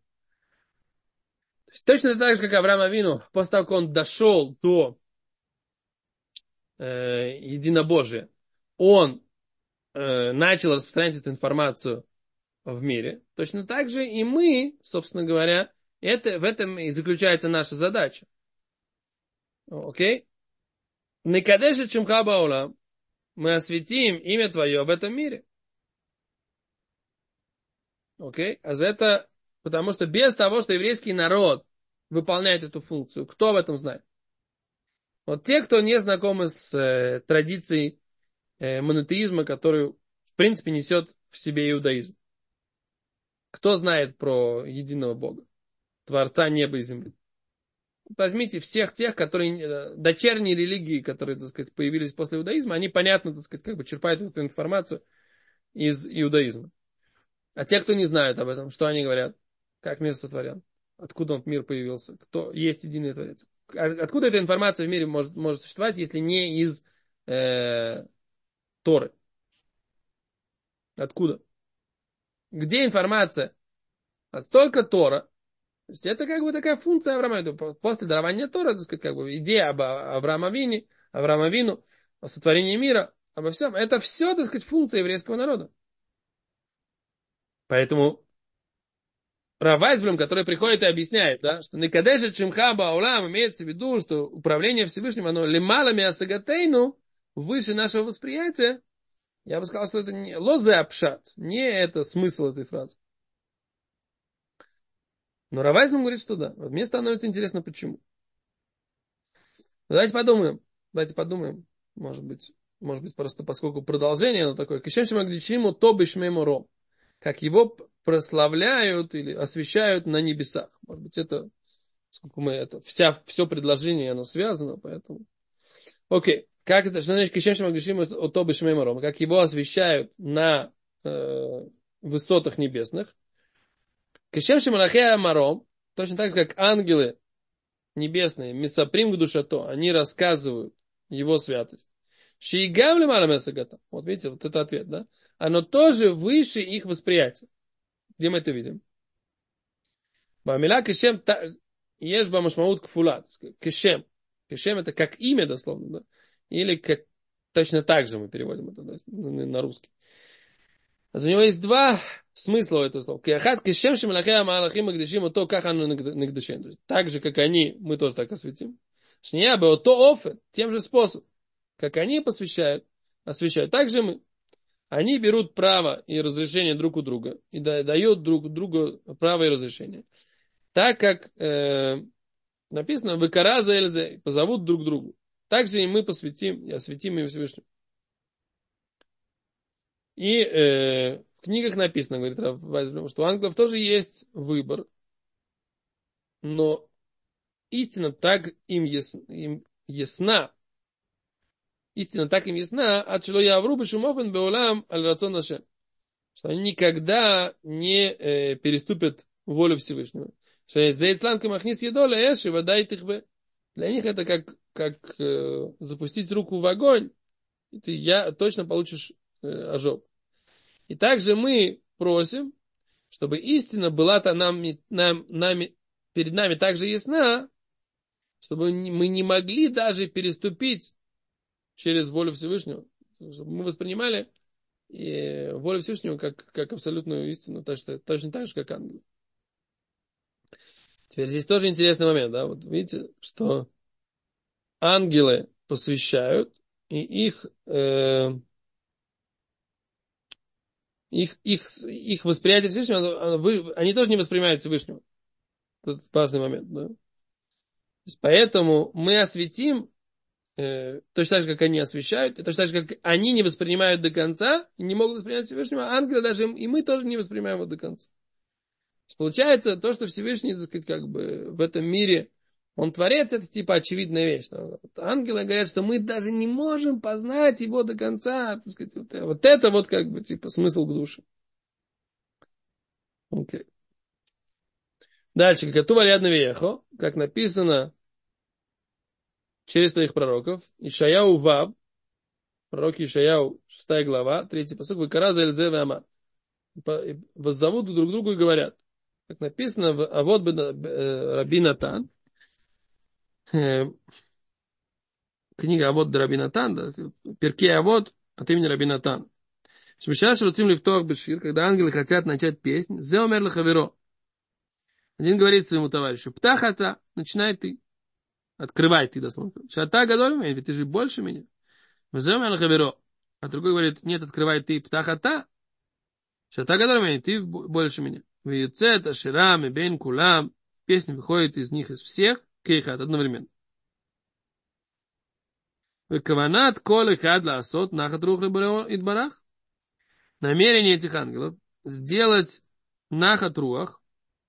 То есть, точно так же, как Авраам Авину, после того, как он дошел до э, единобожия, он э, начал распространять эту информацию в мире. Точно так же и мы, собственно говоря, это, в этом и заключается наша задача. Окей? Некадеша чимха баулам. Мы осветим имя Твое в этом мире. Окей? А за это, потому что без того, что еврейский народ выполняет эту функцию, кто об этом знает? Вот те, кто не знакомы с э, традицией э, монотеизма, которую, в принципе, несет в себе иудаизм. Кто знает про единого Бога, Творца неба и земли? Возьмите всех тех, которые, дочерние религии, которые, так сказать, появились после иудаизма, они, понятно, так сказать, как бы черпают эту информацию из иудаизма. А те, кто не знают об этом, что они говорят? Как мир сотворен? Откуда он, мир появился? Кто есть единый Творец? Откуда эта информация в мире может, может существовать, если не из э, Торы? Откуда? Где информация? А столько Тора. То есть это как бы такая функция Авраама. После дарования Тора, так сказать, как бы идея об Авраама Авине, Авраама Авину, о сотворении мира, обо всем. Это все, так сказать, функция еврейского народа. Поэтому Рав Вайсблюм, который приходит и объясняет, да, что Никадеша Чимха Баулам имеется в виду, что управление Всевышним, оно лималами асагатейну, выше нашего восприятия. Я бы сказал, что это не лозе апшат, не это смысл этой фразы. Но Рав Вайсман говорит, что да. Вот мне становится интересно, почему. Давайте подумаем. Давайте подумаем. Может быть, может быть, просто поскольку продолжение оно такое. Кишем шемагдичиму то бишмеймо ром. Как его прославляют или освящают на небесах. Может быть, это, сколько мы это, вся, все предложение, оно связано, поэтому. Окей. Как это, что значит кишем шемагдичиму то бишмеймо ром? Как его освящают на э, высотах небесных. Кишем шемалахея маром. Точно так, как ангелы небесные, Мисаприм к душато, они рассказывают его святость. Шиигам лимарамесагата. Вот видите, вот это ответ, да? Оно тоже выше их восприятия. Где мы это видим? Бамиля кешем есть бамашмаут кфула. Кешем. Кешем это как имя дословно, да? Или как точно так же мы переводим это, да, на русский. А у него есть два смысла у этого слова. Киахат кешем шемалахея маалахим магдишим то как оно нагдишем. Так же, как они, мы тоже так осветим. Шния бы то офе, тем же способом. Как они посвящают, освящают. Так же мы. Они берут право и разрешение друг у друга. И дают друг другу право и разрешение. Так как э, написано, выкараза эльзе, позовут друг другу. Так же и мы посвятим, и осветим им Всевышнему. И э, в книгах написано, говорит Рав Вайсблюм, что у ангелов тоже есть выбор. Но истина так им, ясна, им ясна. Истина так им ясна, от чего я вру бешумофен беулам аль рацон наше. Что они никогда не э, переступят волю Всевышнего. Что за ислам камахнис едола эши вадает их бы. Для них это как, как э, запустить руку в огонь, и ты я, точно получишь э, ожог. И также мы просим, чтобы истина была-то нам, нам, нами, перед нами так же ясна, чтобы мы не могли даже переступить через волю Всевышнего. Чтобы мы воспринимали и волю Всевышнего как, как абсолютную истину, точно, точно так же, как ангелы. Теперь здесь тоже интересный момент, да, вот видите, что ангелы посвящают, и их, э, их, их, их восприятие Всевышнего, оно, оно, вы, они тоже не воспринимают Всевышнего. Это важный момент, да. То есть, поэтому мы осветим э, точно так же, как они освещают, и точно так же, как они не воспринимают до конца, и не могут воспринять Всевышнего, а ангелы даже, и мы тоже не воспринимаем его до конца. То есть, получается, то, что Всевышний, так сказать, как бы в этом мире, он творец, это типа очевидная вещь. Вот ангелы говорят, что мы даже не можем познать его до конца. Так сказать, вот, вот это вот как бы типа смысл к душе. Okay. Дальше, как Тува Рядна Веехо, как написано через твоих пророков, Ишаяу Вав, пророк Ишаяу, шестая глава, третий посук, Выкараза Эльзе Веамар. Воззовут друг другу и говорят, как написано в Авод Раби Натан, книга Авод Раби Натан, да, Перкей Авод от имени Раби Натан. Шмишаш Руцим Лифтох Бешир, когда ангелы хотят начать песнь, Зе Омер Лахаверо. Один говорит своему товарищу, Птахата, начинай ты. Открывай ты, дословно. Шата Гадоль меня, ведь ты же больше меня. Зе Омер Лахаверо. А другой говорит, нет, открывай ты, Птахата. Шата Гадоль меня, ты больше меня. Вьюцет, Аширам, Бен Кулам. Песня выходит из них, из всех, Кейхат, одновременно. Векаванат колы хадла асот нахат рух идбарах. Намерение этих ангелов сделать нахат руах,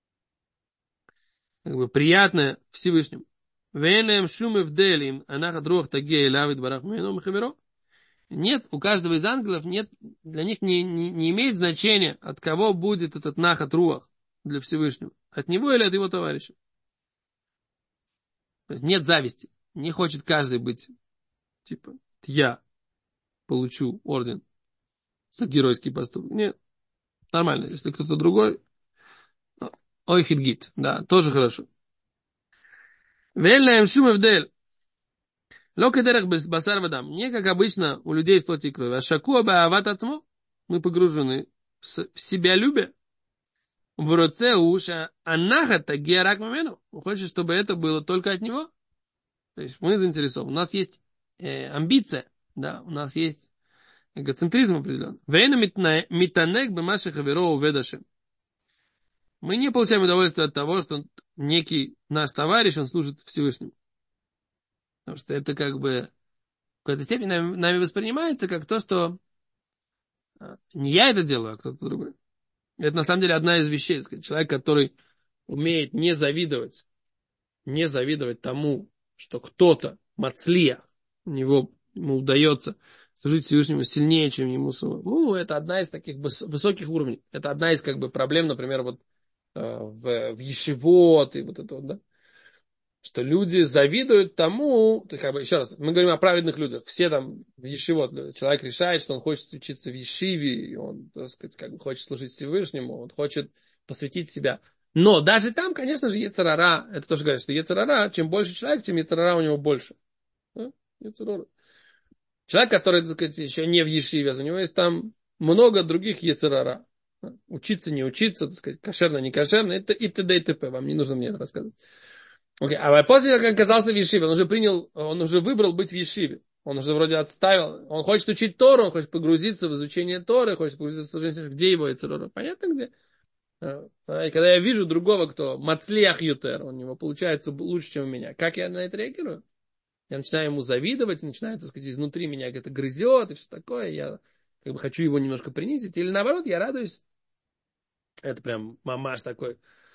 как бы приятное Всевышнему. Венем шумы вделим, а нахат руах таге лавит барах меном хаверо. Нет, у каждого из ангелов нет, для них не, не, не имеет значения, от кого будет этот нахат руах для Всевышнего. От него или от его товарища. То есть нет зависти. Не хочет каждый быть, типа, я получу орден за геройский поступок. Нет, нормально. Если кто-то другой, ой, хитгит, да, тоже хорошо. Вельнаем шумевдель. Локедерах басар вадам. Не как обычно у людей из плоти и крови. А шакуа баават атмо. Мы погружены в себялюбие. В роце уша анахата герак мамену. Он хочет, чтобы это было только от него. То есть мы заинтересованы. У нас есть э, амбиция, да, у нас есть эгоцентризм определенный. Вейна митанек бемаши хаверо уведашем. Мы не получаем удовольствие от того, что некий наш товарищ, он служит Всевышнему. Потому что это как бы в какой-то степени нами, нами воспринимается как то, что а, не я это делаю, а кто-то другой. Это на самом деле одна из вещей. Так сказать, человек, который умеет не завидовать, не завидовать тому, что кто-то, мацлия, у него ему удается служить Всевышнему сильнее, чем ему самому. Ну, это одна из таких высоких уровней. Это одна из как бы проблем, например, вот э, в, в ешивот и вот это вот, да. Что люди завидуют тому, то как бы, еще раз, мы говорим о праведных людях, все там в ешивот, человек решает, что он хочет учиться в ешиве, и он, так сказать, как бы хочет служить Всевышнему, он хочет посвятить себя. Но даже там, конечно же, йецер ара, это тоже говорят, что йецер ара, чем больше человек, тем йецер ара у него больше. Да? Йецер ара. Человек, который, так сказать, еще не в ешиве, у него есть там много других йецер ара. Учиться, не учиться, так сказать, кошерно, не кошерно, это и т.д. и т.п. Вам не нужно мне это рассказывать. Окей, okay. А после, как он оказался в ешиве, он уже принял, он уже выбрал быть в ешиве. Он уже вроде отставил. Он хочет учить Тору, он хочет погрузиться в изучение Торы, хочет погрузиться в служение. Где его Йецер ара? Понятно где? И когда я вижу другого, кто мацлиах ютер, у него получается лучше, чем у меня. Как я на это реагирую? Я начинаю ему завидовать, начинаю, так сказать, изнутри меня это грызет и все такое. Я как бы хочу его немножко принизить. Или наоборот, я радуюсь. Это прям мамаш такой.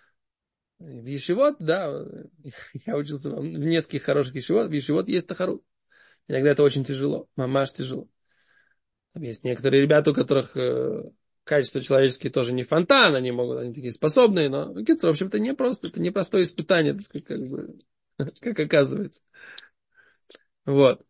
В ешивот, да, я учился в нескольких хороших ешивот, в ешивот есть тахарут. Иногда это очень тяжело, мамаш тяжело. Там есть некоторые ребята, у которых э, качества человеческие тоже не фонтан, они могут, они такие способные, но, в общем-то, не просто, это непростое испытание, так сказать, как бы, как оказывается. Вот.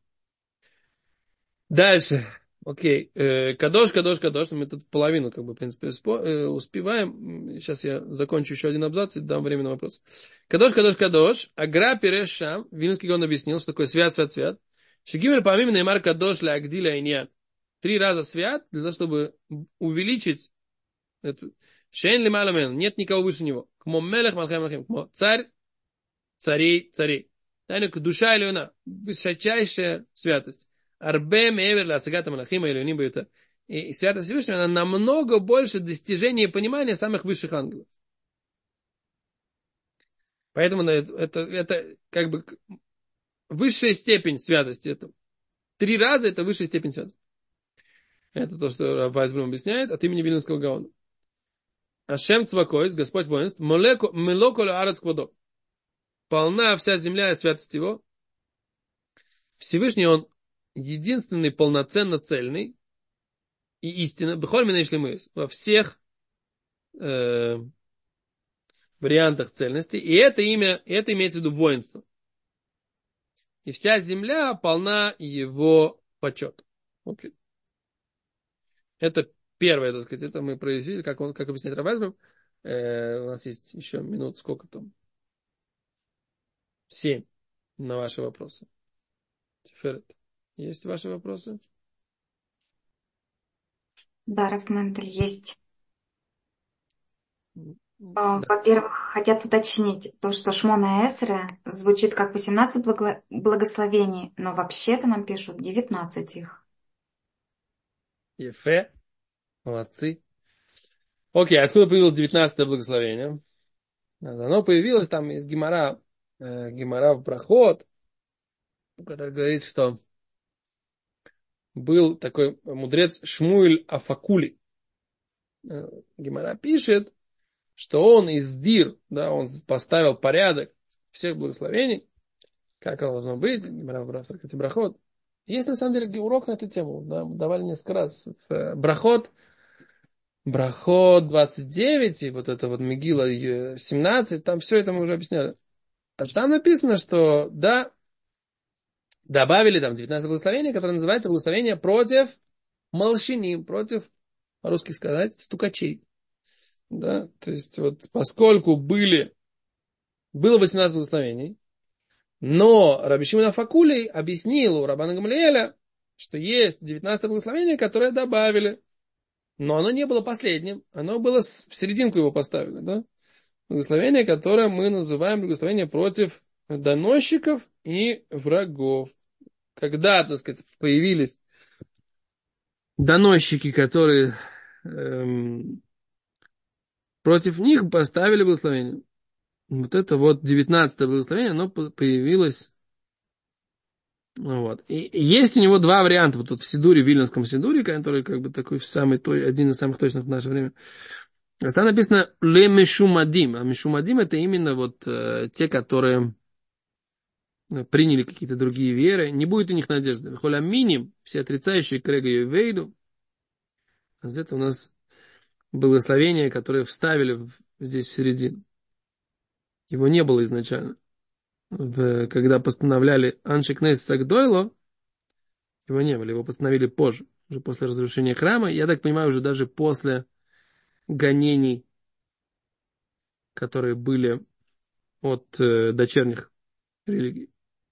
Дальше. Окей. Э, кадош, кадош, кадош. Мы тут половину, как бы, в принципе, успеваем. Сейчас я закончу еще один абзац и дам время на вопрос. Кадош, кадош, кадош. Агра перешам. Вильнюсский Гаон объяснил, что такое свят, свят, свят. Шигимель помимо неймар кадош ля агдиля иньян. Три раза свят, для того, чтобы увеличить эту. Шейн ли маламен. Нет никого выше него. Кмо мелех малхем малхем. Кмо царь, царей, царей. Тайна душа или она. Высочайшая святость. Арбе мевер лацагата малахима или нибуюта. И святость Всевышнего, она намного больше достижения и понимания самых высших ангелов. Поэтому это, это, это как бы высшая степень святости. Это три раза это высшая степень святости. Это то, что Вайсбрум объясняет от имени Вильнюсского Гаона. Ашем Цвакойс, Господь воинств, Мелоколя Арец Квадо. Полна вся земля и святость его. Всевышний он единственный, полноценно цельный и истинно, во всех э, вариантах цельности. И это имя, это имеется в виду воинство. И вся земля полна его почета. Окей. Это первое, так сказать, это мы прояснили, как, он, как объясняет Равайзбрум. Э, у нас есть еще минут, сколько там? Семь на ваши вопросы. Тиферет. Есть ваши вопросы? Да, Рафмендель, есть. Да. Во-первых, хотят уточнить то, что Шмона Эсре звучит как восемнадцать благо... благословений, но вообще-то нам пишут девятнадцать их. Ефе. Молодцы. Окей, откуда появилось девятнадцатое благословение? Оно появилось там из Гемара, э, Гемара в Брахот, который говорит, что был такой мудрец Шмуэль Афакули. Э, Гемара пишет, что он из Дир, да, он поставил порядок всех благословений, как оно должно быть, Гемара в Брахот. Есть на самом деле урок на эту тему, да, давали несколько раз. В Брахот, Брахот двадцать девять, и вот это вот Мегила семнадцать, там все это мы уже объясняли. А там написано, что, да, добавили там девятнадцатое благословение, которое называется благословение против молщиним, против, по-русски сказать, стукачей. Да, то есть вот поскольку были, было восемнадцать благословений, но Раби Шимон Афакулей объяснил у Раббана Гамлиэля, что есть девятнадцатое благословение, которое добавили, но оно не было последним, оно было в серединку его поставили, да. Благословение, которое мы называем благословение против доносчиков и врагов. Когда, так сказать, появились доносчики, которые эм, против них поставили благословение. Вот это вот девятнадцатое благословение, оно появилось. Вот. И есть у него два варианта. Вот тут в Сидуре, в Вильнюсском Сидуре, который как бы такой самый, один из самых точных в наше время. Там написано «ле мешумадим». А мешумадим это именно вот э, те, которые приняли какие-то другие веры. Не будет у них надежды. Холяминим, все отрицающие крега и вейду. Это у нас благословение, которое вставили в, здесь в середину. Его не было изначально. В, когда постановляли Аншикнес Сагдойло, его не было, его постановили позже, уже после разрушения храма. Я так понимаю, уже даже после гонений, которые были от э, дочерних религий.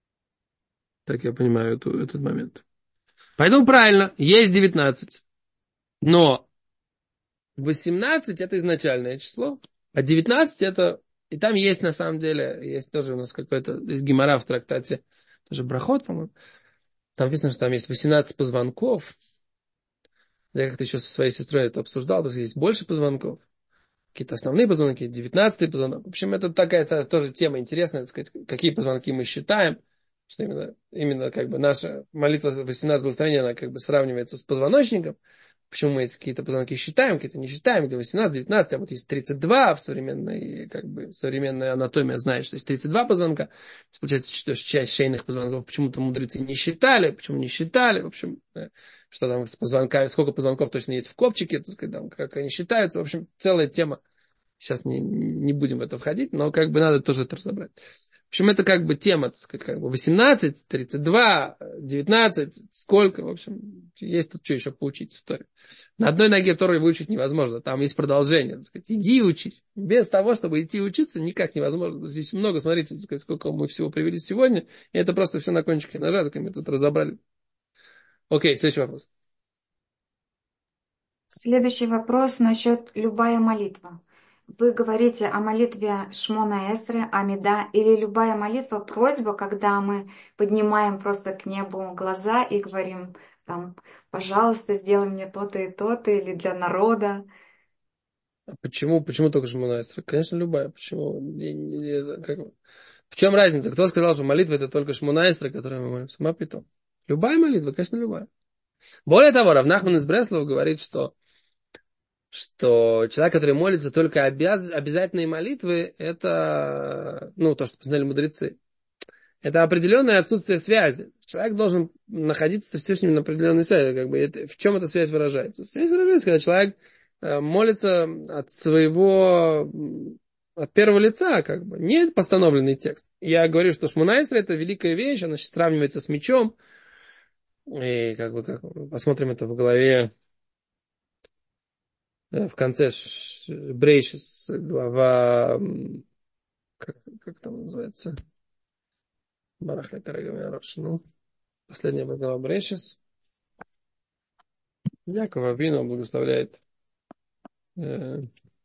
Так я понимаю эту, этот момент. Поэтому правильно, есть девятнадцать. Но восемнадцать это изначальное число, а девятнадцать это... И там есть на самом деле, есть тоже у нас какой-то, есть гемара в трактате, тоже брахот, по-моему. Там написано, что там есть восемнадцать позвонков. Я как-то еще со своей сестрой это обсуждал, то есть есть больше позвонков. Какие-то основные позвонки, девятнадцатый позвонок. В общем, это такая-то тоже тема интересная, так сказать, какие позвонки мы считаем. Что именно, именно как бы наша молитва восемнадцать благословений, она как бы сравнивается с позвоночником. Почему мы эти какие-то позвонки считаем, какие-то не считаем, где восемнадцать, девятнадцать, а вот есть тридцать два в современной, как бы, современная анатомия знает, что есть тридцать два позвонка. Получается, что часть шейных позвонков почему-то мудрецы не считали, почему не считали, в общем, что там с позвонками, сколько позвонков точно есть в копчике, так сказать, там, как они считаются, в общем, целая тема. Сейчас не, не будем в это входить, но как бы надо тоже это разобрать. В общем, это как бы тема, так сказать, как бы восемнадцать, тридцать два, девятнадцать, сколько, в общем, есть тут что еще поучить историю. На одной ноге Тору выучить невозможно, там есть продолжение, так сказать, иди учись. Без того, чтобы идти учиться, никак невозможно. Здесь много, смотрите, так сказать, сколько мы всего привели сегодня, и это просто все на кончике ножа, так мы тут разобрали. Окей, следующий вопрос. Следующий вопрос насчет любая молитва. Вы говорите о молитве Шмона Эсре, Амида, или любая молитва, просьба, когда мы поднимаем просто к небу глаза и говорим, там, пожалуйста, сделай мне то-то и то-то, или для народа. А почему, почему только Шмона Эсре? Конечно, любая. Почему? Не- не- не- как... В чем разница? Кто сказал, что молитва это только Шмона Эсре, которую мы молимся? Мапитон. Любая молитва, конечно, любая. Более того, Рав Нахман из Бреслова говорит, что что человек, который молится только обяз... обязательные молитвы, это, ну, то, что познали мудрецы, это определенное отсутствие связи. Человек должен находиться со Всевышним на определенной связи. Как бы это, в чем эта связь выражается? Связь выражается, когда человек э, молится от своего, от первого лица, как бы, не постановленный текст. Я говорю, что Шмона Эсре это великая вещь, она сравнивается с мечом. И как бы, как, посмотрим это в голове. В конце Брейшис, глава, как, как там называется? Барахля Карагамярош. Ну, последняя глава Брейшис. Якова Авину благословляет. Э,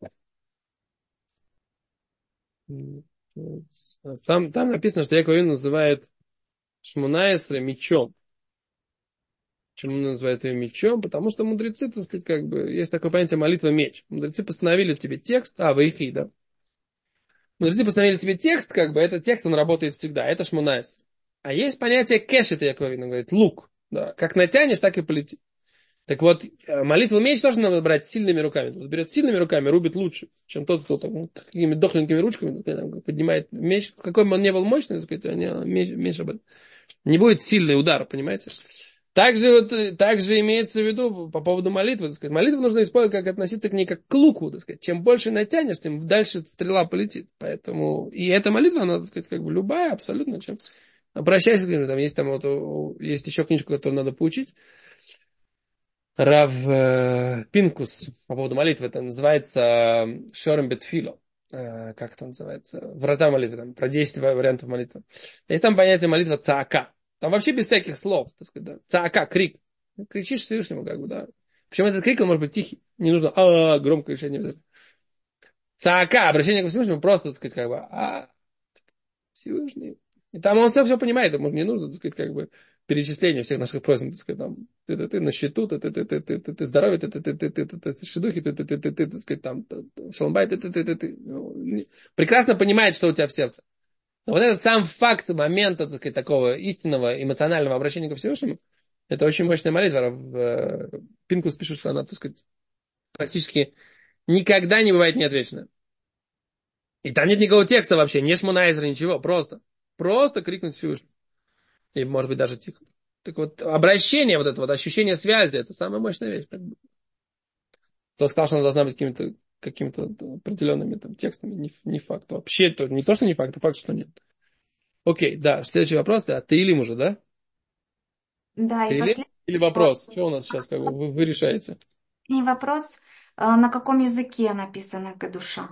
там, там написано, что Яков Авину называет Шмона Эсре мечом. Почему он называет ее мечом? Потому что мудрецы, так сказать, как бы, есть такое понятие молитва меч. Мудрецы постановили тебе текст, а, Ваихи, да. Мудрецы постановили тебе текст, как бы, этот текст, он работает всегда. Это Шмона Эсре. А есть понятие кэш, это Яков Авину говорит, лук. Да. Как натянешь, так и полетит. Так вот, молитву меч тоже надо брать сильными руками. Тот берет сильными руками, рубит лучше, чем тот, кто там, какими дохленькими ручками там, поднимает меч. Какой бы он ни был мощный, так сказать, меньше, меньше об этом. Не будет сильный удар, понимаете? Также, вот, также имеется в виду по поводу молитвы. Так сказать, молитву нужно использовать, как относиться к ней как к луку. Так сказать. Чем больше натянешь, тем дальше стрела полетит. Поэтому и эта молитва, она, так сказать, как бы любая, абсолютно. Чем... Обращайся к нему. Там есть, там, вот, есть еще книжку, которую надо поучить. Рав э, Пинкус по поводу молитвы. Это называется Шорем Бетфило. Э, как это называется? Врата молитвы. Там, про десять вариантов молитвы. Есть там понятие молитва цаака. Там вообще без всяких слов, так сказать, да. Цаака, крик. Кричишь Всевышнему, как бы, да. Причем этот крик, он может быть тихий. Не нужно а громко кричать, не обязательно. Цаака, обращение к Всевышнему, просто, так сказать, как бы, а Всевышний. И там он все все понимает, ему не нужно, так сказать, как бы, перечисление всех наших просьб, так сказать, там, ты, ты, ты на счету, ты, ты, ты, ты, ты, ты, ты здоровый, ты, ты, ты, ты, ты, ты, ты, шедухи, ты, ты, ты, ты, ты, так сказать, там, шаломбай, ты, ты, ты, ты, ты, прекрасно понимает, что у тебя в сердце. Но вот этот сам факт, момент, так сказать, такого истинного эмоционального обращения ко Всевышнему, это очень мощная молитва. В Пинкус пишет, что она, так сказать, практически никогда не бывает неотвечена. И там нет никакого текста вообще, не шмунайзера, ничего, просто. Просто крикнуть Всевышнему. И, может быть, даже тихо. Так вот, обращение, вот это вот ощущение связи, это самая мощная вещь. Кто сказал, что она должна быть какими-то какими-то определенными там текстами, не, не факт. Вообще, то, не то, что не факт, а факт, что нет. Окей, да, следующий вопрос, да, ты или уже, да? Да, и Ты или? последний Или вопрос. вопрос? Что у нас сейчас, как бы, вы, вы решаете? И вопрос, а, на каком языке написана Кадуша?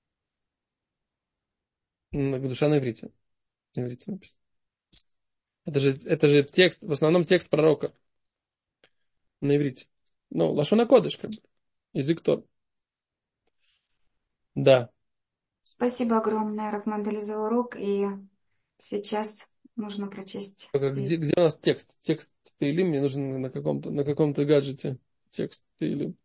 Душа на иврите. На иврите написано. Это же, это же текст, в основном текст пророка на иврите. Ну, лашона кодыш, как бы. Язык Тор. Да. Спасибо огромное, Рафмадель, за урок. И сейчас нужно прочесть. Только Где, где у нас текст? Текст Таилим мне нужен на каком-то, на каком-то гаджете. Текст Таилим.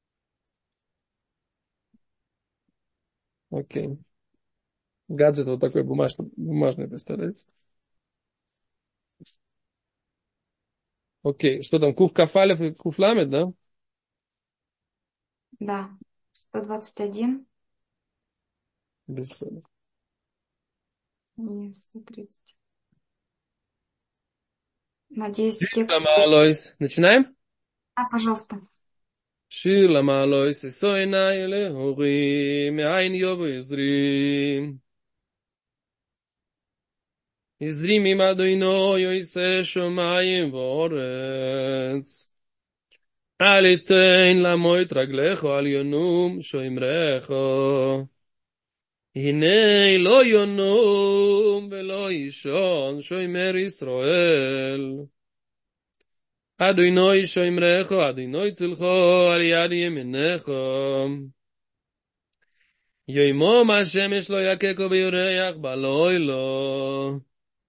Окей. Гаджет вот такой бумажный, бумажный представляете? Окей. Что там? Кув Кафалев и Куф Ламед, да? Да, сто двадцать один Без... и сто тридцать. Надеюсь, Шир текст... Алоис. Начинаем? А, пожалуйста. שיר למעלויס אסוינה אלוהים מאין יבוא עזרים עזרים עם אדוני יעשה שמיים וארץ אל יתן למות רגליך על ינום שומרך הנה לא ינום ולא ישון שומר ישראל אדוני שומרך אדוני צלחו על יד ימינך יוימום השמש לא יקקו ביורח בלילה.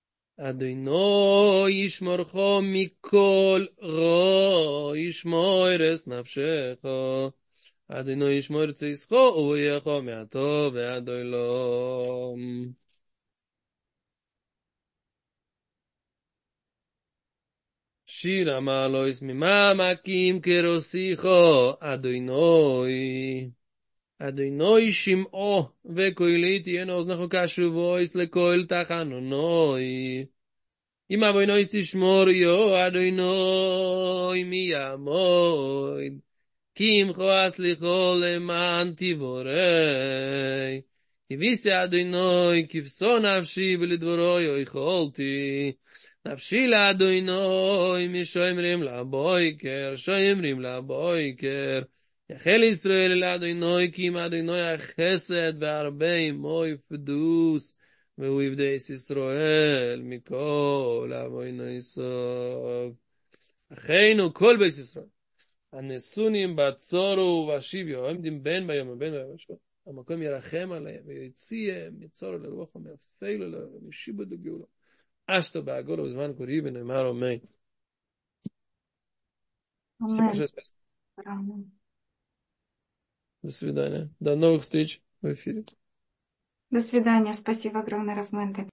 אדוני ישמורך מכל רע, ישמור את נפשך. אדוני ישמור צאתך ובואך מעתה ועד עולם. שיר המעלות ממעמקים כרוסיך, אדוני. אדוני שמעו וקולי תהיינה אוזנך קשובויס לכל תחנונוי. אם אבוינויס תשמור יו אדוני מי יעמוד. כי עמך הסליחו למען תבורי. הביסי אדוני כבשו נפשי ולדברו יכולתי. נפשי לאדוני משומרים לבויקר, שומרים לבויקר. יחל ישראל אל אדוני כי אם אדוני החסד והרבה עמו יפדוס והוא יפדס ישראל מכל אבוני סוף. אחינו כל בית ישראל הנשונים בצורו ובשיביו עומדים בין ביום ובין ביום השבוע המקום ירחם עליהם ויוציאם מצורו לרוחו מאפילו לו ומשיבו דגאולו אשתו בעגולו בזמן קורי ונאמר אמן. Всем большое Амен. спасибо. Амен. До свидания. До новых встреч в эфире. До свидания. Спасибо огромное, Рафмадель.